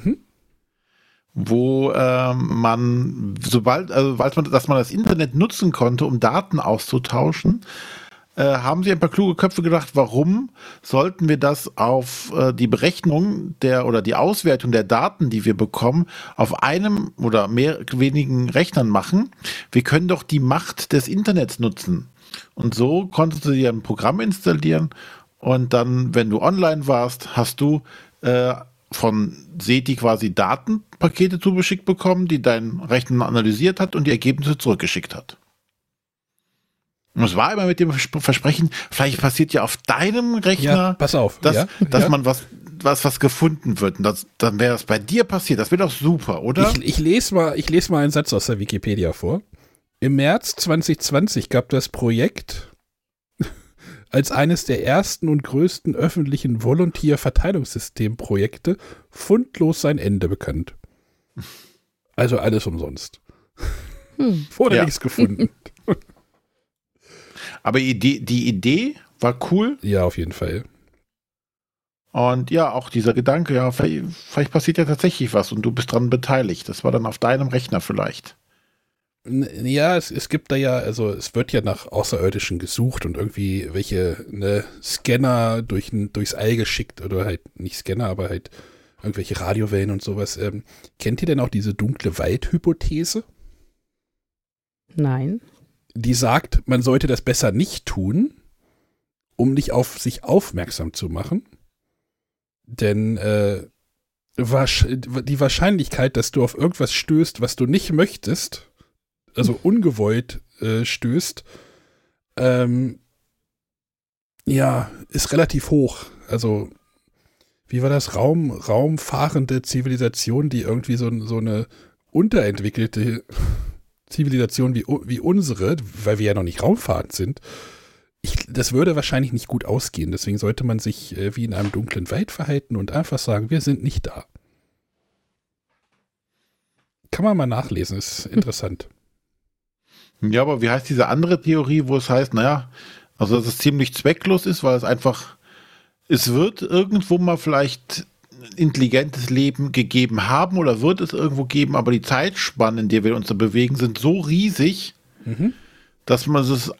Wo man, dass man das Internet nutzen konnte, um Daten auszutauschen, haben sich ein paar kluge Köpfe gedacht, warum sollten wir das auf die Berechnung oder die Auswertung der Daten, die wir bekommen, auf einem oder wenigen Rechnern machen? Wir können doch die Macht des Internets nutzen. Und so konntest du dir ein Programm installieren und dann, wenn du online warst, hast du von SETI quasi Datenpakete zugeschickt bekommen, die dein Rechner analysiert hat und die Ergebnisse zurückgeschickt hat. Und es war immer mit dem Versprechen, vielleicht passiert ja auf deinem Rechner, pass auf, dass man was gefunden wird. Und dann wäre das bei dir passiert. Das wäre doch super, oder? Ich lese mal einen Satz aus der Wikipedia vor. Im März 2020 gab das Projekt als eines der ersten und größten öffentlichen Volunteer-Verteilungssystemprojekte fundlos sein Ende bekannt. Also alles umsonst. Wurde nichts gefunden. Aber die Idee war cool. Ja, auf jeden Fall. Und ja, auch dieser Gedanke, ja, vielleicht passiert ja tatsächlich was und du bist dran beteiligt. Das war dann auf deinem Rechner vielleicht. Ja, es gibt da ja, also es wird ja nach Außerirdischen gesucht und irgendwie welche Scanner durchs All geschickt oder halt nicht Scanner, aber halt irgendwelche Radiowellen und sowas. Kennt ihr denn auch diese dunkle Wald-Hypothese? Nein. Die sagt, man sollte das besser nicht tun, um nicht auf sich aufmerksam zu machen. Denn die Wahrscheinlichkeit, dass du auf irgendwas stößt, was du nicht möchtest, also ungewollt stößt, ist relativ hoch. Also, wie war das? Raumfahrende Zivilisation, die irgendwie so eine unterentwickelte Zivilisation wie unsere, weil wir ja noch nicht raumfahrend sind, das würde wahrscheinlich nicht gut ausgehen. Deswegen sollte man sich wie in einem dunklen Wald verhalten und einfach sagen, wir sind nicht da. Kann man mal nachlesen, ist interessant. Ja, aber wie heißt diese andere Theorie, wo es heißt, naja, also dass es ziemlich zwecklos ist, weil es wird irgendwo mal vielleicht intelligentes Leben gegeben haben oder wird es irgendwo geben, aber die Zeitspannen, in der wir uns da bewegen, sind so riesig, dass man es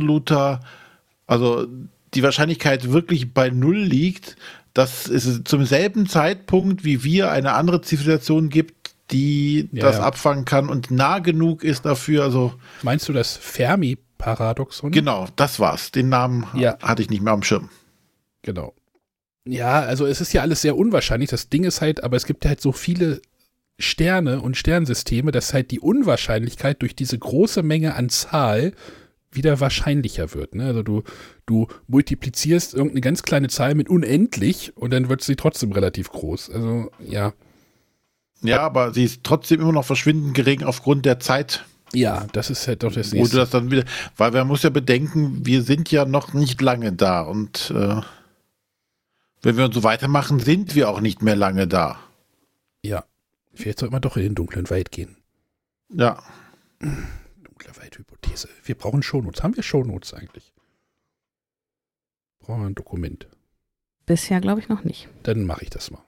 also die Wahrscheinlichkeit wirklich bei Null liegt, dass es zum selben Zeitpunkt wie wir eine andere Zivilisation gibt, die das abfangen kann und nah genug ist dafür. Also meinst du das Fermi-Paradoxon? Genau, das war's. Den Namen hatte ich nicht mehr am Schirm. Genau. Ja, also es ist ja alles sehr unwahrscheinlich. Das Ding ist halt, aber es gibt ja halt so viele Sterne und Sternsysteme, dass halt die Unwahrscheinlichkeit durch diese große Menge an Zahl wieder wahrscheinlicher wird. Ne? Also du multiplizierst irgendeine ganz kleine Zahl mit unendlich und dann wird sie trotzdem relativ groß. Also ja. Ja, aber sie ist trotzdem immer noch verschwindend gering aufgrund der Zeit. Ja, das ist halt doch das Nächste. Oder das dann wieder, weil man muss ja bedenken, wir sind ja noch nicht lange da und wenn wir so weitermachen, sind wir auch nicht mehr lange da. Ja, vielleicht sollte man doch in den dunklen Wald gehen. Ja. Dunkle Waldhypothese. Wir brauchen Shownotes. Haben wir Shownotes eigentlich? Brauchen wir ein Dokument? Bisher glaube ich noch nicht. Dann mache ich das mal.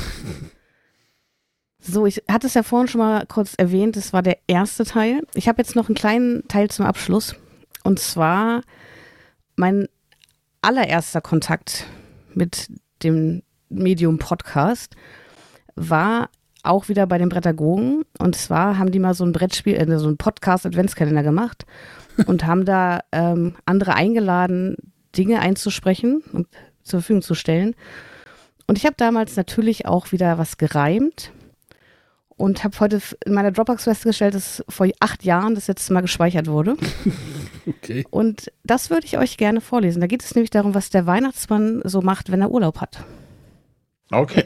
So, ich hatte es ja vorhin schon mal kurz erwähnt, das war der erste Teil. Ich habe jetzt noch einen kleinen Teil zum Abschluss. Und zwar mein allererster Kontakt mit dem Medium Podcast war auch wieder bei den Brettagogen. Und zwar haben die mal so ein Brettspiel, so einen Podcast-Adventskalender gemacht. und haben da andere eingeladen, Dinge einzusprechen und zur Verfügung zu stellen. Und ich habe damals natürlich auch wieder was gereimt und habe heute in meiner Dropbox festgestellt, dass vor 8 Jahren das letzte Mal gespeichert wurde. Okay. Und das würde ich euch gerne vorlesen. Da geht es nämlich darum, was der Weihnachtsmann so macht, wenn er Urlaub hat. Okay.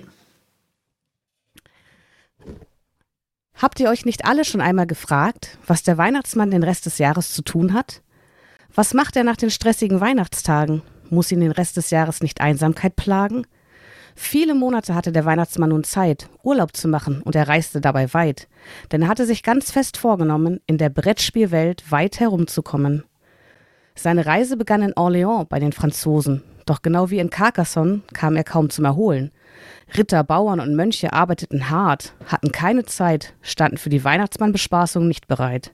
Habt ihr euch nicht alle schon einmal gefragt, was der Weihnachtsmann den Rest des Jahres zu tun hat? Was macht er nach den stressigen Weihnachtstagen? Muss ihn den Rest des Jahres nicht Einsamkeit plagen? Viele Monate hatte der Weihnachtsmann nun Zeit, Urlaub zu machen, und er reiste dabei weit. Denn er hatte sich ganz fest vorgenommen, in der Brettspielwelt weit herumzukommen. Seine Reise begann in Orléans bei den Franzosen. Doch genau wie in Carcassonne kam er kaum zum Erholen. Ritter, Bauern und Mönche arbeiteten hart, hatten keine Zeit, standen für die Weihnachtsmannbespaßung nicht bereit.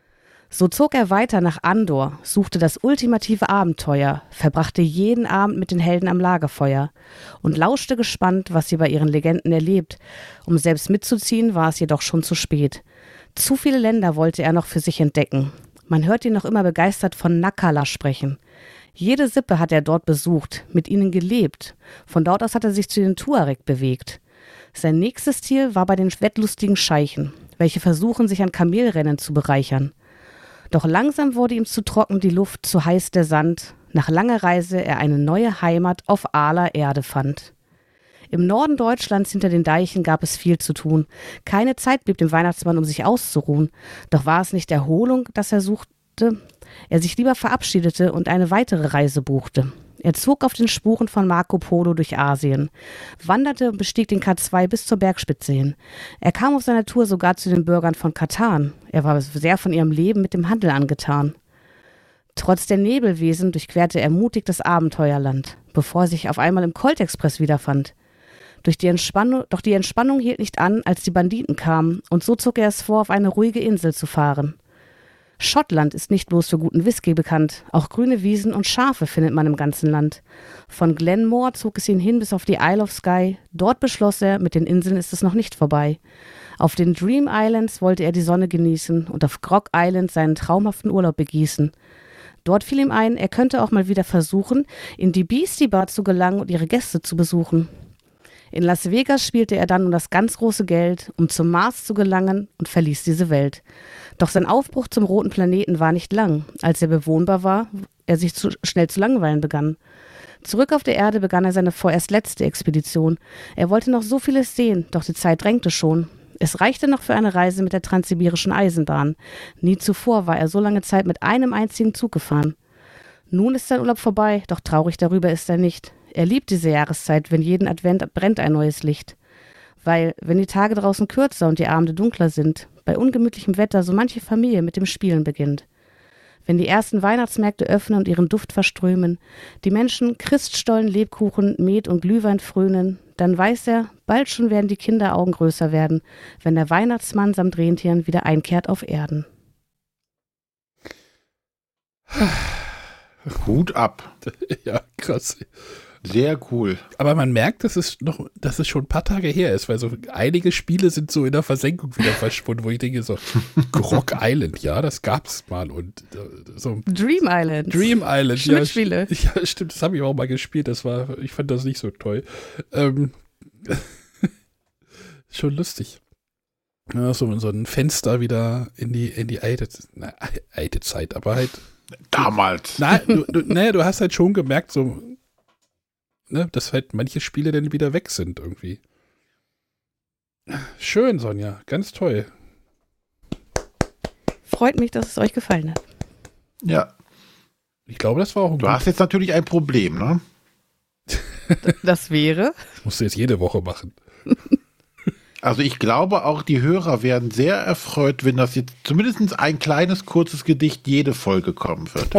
So zog er weiter nach Andor, suchte das ultimative Abenteuer, verbrachte jeden Abend mit den Helden am Lagerfeuer und lauschte gespannt, was sie bei ihren Legenden erlebt. Um selbst mitzuziehen, war es jedoch schon zu spät. Zu viele Länder wollte er noch für sich entdecken. Man hört ihn noch immer begeistert von Nakala sprechen. Jede Sippe hat er dort besucht, mit ihnen gelebt. Von dort aus hat er sich zu den Tuareg bewegt. Sein nächstes Ziel war bei den wettlustigen Scheichen, welche versuchen, sich an Kamelrennen zu bereichern. Doch langsam wurde ihm zu trocken die Luft, zu heiß der Sand. Nach langer Reise er eine neue Heimat auf ahler Erde fand. Im Norden Deutschlands hinter den Deichen gab es viel zu tun. Keine Zeit blieb dem Weihnachtsmann, um sich auszuruhen. Doch war es nicht Erholung, das er suchte? Er sich lieber verabschiedete und eine weitere Reise buchte. Er zog auf den Spuren von Marco Polo durch Asien, wanderte und bestieg den K2 bis zur Bergspitze hin. Er kam auf seiner Tour sogar zu den Bürgern von Katan. Er war sehr von ihrem Leben mit dem Handel angetan. Trotz der Nebelwesen durchquerte er mutig das Abenteuerland, bevor er sich auf einmal im Colt-Express wiederfand. Doch die Entspannung hielt nicht an, als die Banditen kamen, und so zog er es vor, auf eine ruhige Insel zu fahren. Schottland ist nicht bloß für guten Whisky bekannt, auch grüne Wiesen und Schafe findet man im ganzen Land. Von Glenmore zog es ihn hin bis auf die Isle of Skye. Dort beschloss er, mit den Inseln ist es noch nicht vorbei. Auf den Dream Islands wollte er die Sonne genießen und auf Grog Island seinen traumhaften Urlaub begießen. Dort fiel ihm ein, er könnte auch mal wieder versuchen, in die Beastie Bar zu gelangen und ihre Gäste zu besuchen. In Las Vegas spielte er dann um das ganz große Geld, um zum Mars zu gelangen, und verließ diese Welt. Doch sein Aufbruch zum roten Planeten war nicht lang. Als er bewohnbar war, er sich schnell zu langweilen begann. Zurück auf der Erde begann er seine vorerst letzte Expedition. Er wollte noch so vieles sehen, doch die Zeit drängte schon. Es reichte noch für eine Reise mit der transsibirischen Eisenbahn. Nie zuvor war er so lange Zeit mit einem einzigen Zug gefahren. Nun ist sein Urlaub vorbei, doch traurig darüber ist er nicht. Er liebt diese Jahreszeit, wenn jeden Advent brennt ein neues Licht. Weil, wenn die Tage draußen kürzer und die Abende dunkler sind, bei ungemütlichem Wetter so manche Familie mit dem Spielen beginnt. Wenn die ersten Weihnachtsmärkte öffnen und ihren Duft verströmen, die Menschen Christstollen, Lebkuchen, Met und Glühwein frönen, dann weiß er, bald schon werden die Kinderaugen größer werden, wenn der Weihnachtsmann samt Rentieren wieder einkehrt auf Erden. Hut ab. Ja, krass. Sehr cool. Aber man merkt, dass es schon ein paar Tage her ist, weil so einige Spiele sind so in der Versenkung wieder verschwunden, wo ich denke so, Grog Island, ja, das gab's mal, und so. Dream Island. Dream Island, ja. Spiele. Ja, stimmt, das habe ich auch mal gespielt, ich fand das nicht so toll. Schon lustig. Ja, so ein Fenster wieder in die alte Zeit, aber halt. Damals. Du hast halt schon gemerkt, so, ne, dass halt manche Spiele dann wieder weg sind irgendwie. Schön, Sonja, ganz toll. Freut mich, dass es euch gefallen hat. Ja. Ich glaube, das war auch ein Du hast jetzt natürlich ein Problem, ne? Das wäre? Das musst du jetzt jede Woche machen. Also ich glaube, auch die Hörer werden sehr erfreut, wenn das jetzt zumindest ein kleines, kurzes Gedicht jede Folge kommen wird.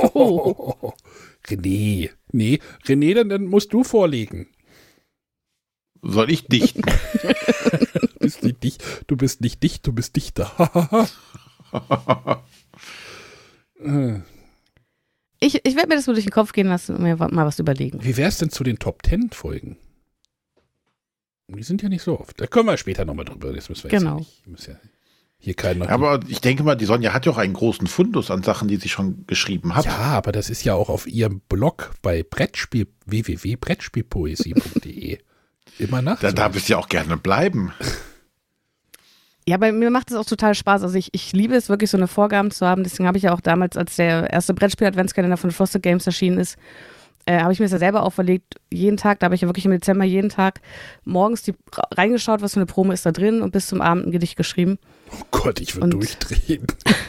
René. Nee, René, dann musst du vorlegen. Soll ich dichten? Du bist nicht dicht, du bist Dichter. Ich werde mir das mal durch den Kopf gehen lassen und mir mal was überlegen. Wie wär's denn zu den Top 10 Folgen? Die sind ja nicht so oft. Da können wir später nochmal drüber. Das müssen wir genau. Jetzt ja nicht. hier keiner. Aber ich denke mal, die Sonja hat ja auch einen großen Fundus an Sachen, die sie schon geschrieben hat. Ja, aber das ist ja auch auf ihrem Blog bei www.brettspielpoesie.de immer nachzulesen. Da darf es ja auch gerne bleiben. Ja, bei mir macht es auch total Spaß. Also ich liebe es wirklich, so eine Vorgaben zu haben. Deswegen habe ich ja auch damals, als der erste Brettspiel-Adventskalender von Frosted Games erschienen ist, habe ich mir das ja selber auferlegt, jeden Tag, da habe ich ja wirklich im Dezember jeden Tag morgens reingeschaut, was für eine Promo ist da drin und bis zum Abend ein Gedicht geschrieben. Oh Gott, ich würde durchdrehen.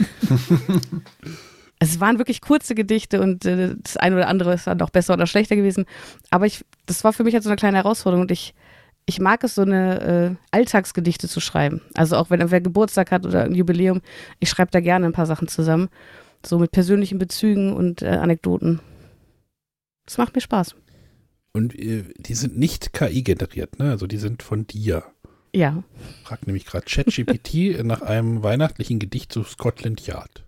Es waren wirklich kurze Gedichte und das eine oder andere ist dann auch besser oder schlechter gewesen. Aber das war für mich halt so eine kleine Herausforderung und ich mag es, so eine Alltagsgedichte zu schreiben. Also auch wenn wer Geburtstag hat oder ein Jubiläum, ich schreibe da gerne ein paar Sachen zusammen. So mit persönlichen Bezügen und Anekdoten. Das macht mir Spaß. Und die sind nicht KI generiert, ne? Also die sind von dir. Ja. Fragt nämlich gerade ChatGPT nach einem weihnachtlichen Gedicht zu Scotland Yard.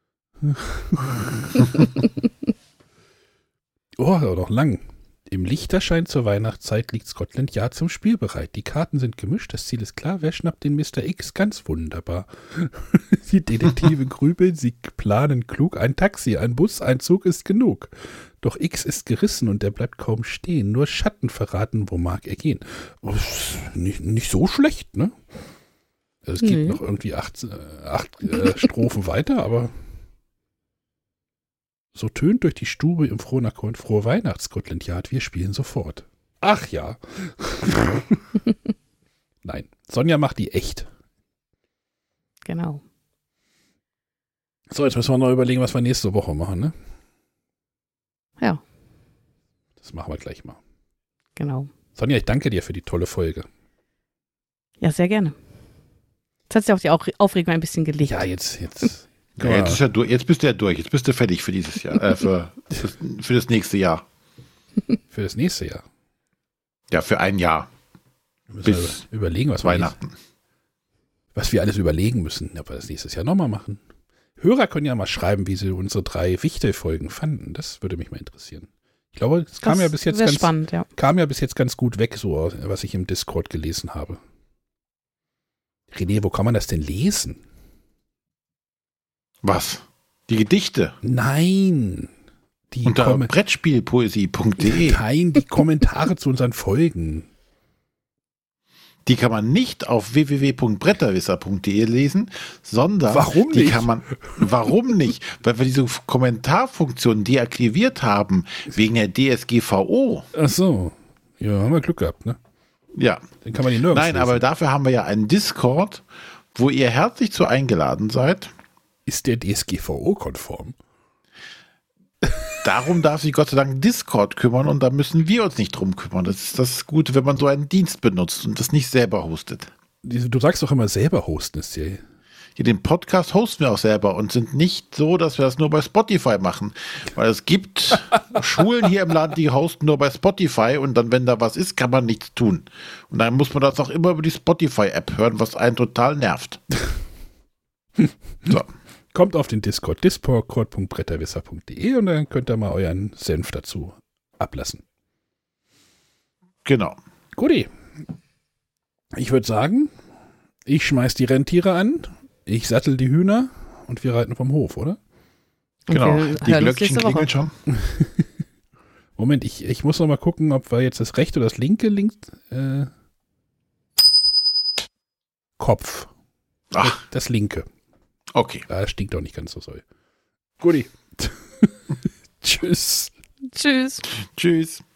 Oh, aber noch lang. Im Lichterschein zur Weihnachtszeit liegt Scotland Yard zum Spiel bereit. Die Karten sind gemischt, das Ziel ist klar. Wer schnappt den Mr. X? Ganz wunderbar. Die Detektive grübeln, sie planen klug. Ein Taxi, ein Bus, ein Zug ist genug. Doch X ist gerissen und er bleibt kaum stehen. Nur Schatten verraten, wo mag er gehen. Oh, nicht so schlecht, ne? Es gibt noch irgendwie acht Strophen weiter, aber so tönt durch die Stube im Frohnackund frohe Weihnachts, Scotland Yard, wir spielen sofort. Ach ja. Nein, Sonja macht die echt. Genau. So, jetzt müssen wir noch überlegen, was wir nächste Woche machen, ne? Ja. Das machen wir gleich mal. Genau. Sonja, ich danke dir für die tolle Folge. Ja, sehr gerne. Jetzt hat sich auch die Aufregung ein bisschen gelegt. Ja, jetzt. Ja, jetzt bist du ja durch. Jetzt bist du fertig für dieses Jahr, für das nächste Jahr. Für das nächste Jahr. Ja, für ein Jahr. Bis überlegen, was Weihnachten. Was wir alles überlegen müssen, ob wir das nächstes Jahr nochmal machen. Hörer können ja mal schreiben, wie sie unsere 3 Wichtelfolgen fanden. Das würde mich mal interessieren. Ich glaube, es kam ja bis jetzt ganz gut weg, so was ich im Discord gelesen habe. René, wo kann man das denn lesen? Was? Die Gedichte? Nein. Unter brettspielpoesie.de. Nein, die Kommentare zu unseren Folgen. Die kann man nicht auf www.bretterwisser.de lesen, sondern warum die nicht? kann man. Warum nicht? Weil wir diese Kommentarfunktion deaktiviert haben wegen der DSGVO. Ach so. Ja, haben wir Glück gehabt, ne? Ja. Dann kann man die nirgends lesen. Aber dafür haben wir ja einen Discord, wo ihr herzlich zu eingeladen seid. Ist der DSGVO-konform? Darum darf sich Gott sei Dank Discord kümmern und da müssen wir uns nicht drum kümmern. Das ist das Gute, wenn man so einen Dienst benutzt und das nicht selber hostet. Du sagst doch immer selber hosten ist ja. Hier, den Podcast hosten wir auch selber und sind nicht so, dass wir das nur bei Spotify machen. Weil es gibt Schulen hier im Land, die hosten nur bei Spotify und dann, wenn da was ist, kann man nichts tun. Und dann muss man das auch immer über die Spotify-App hören, was einen total nervt. So. Kommt auf den Discord, discord.bretterwisser.de und dann könnt ihr mal euren Senf dazu ablassen. Genau. Guti. Ich würde sagen, ich schmeiß die Rentiere an, ich sattel die Hühner und wir reiten vom Hof, oder? Genau, die Glöckchen klingeln schon. Moment, ich muss noch mal gucken, ob wir jetzt das rechte oder das linke Kopf. Ach. Das linke. Okay. Das stinkt doch nicht ganz so soll. Guti. Tschüss. Tschüss. Tschüss.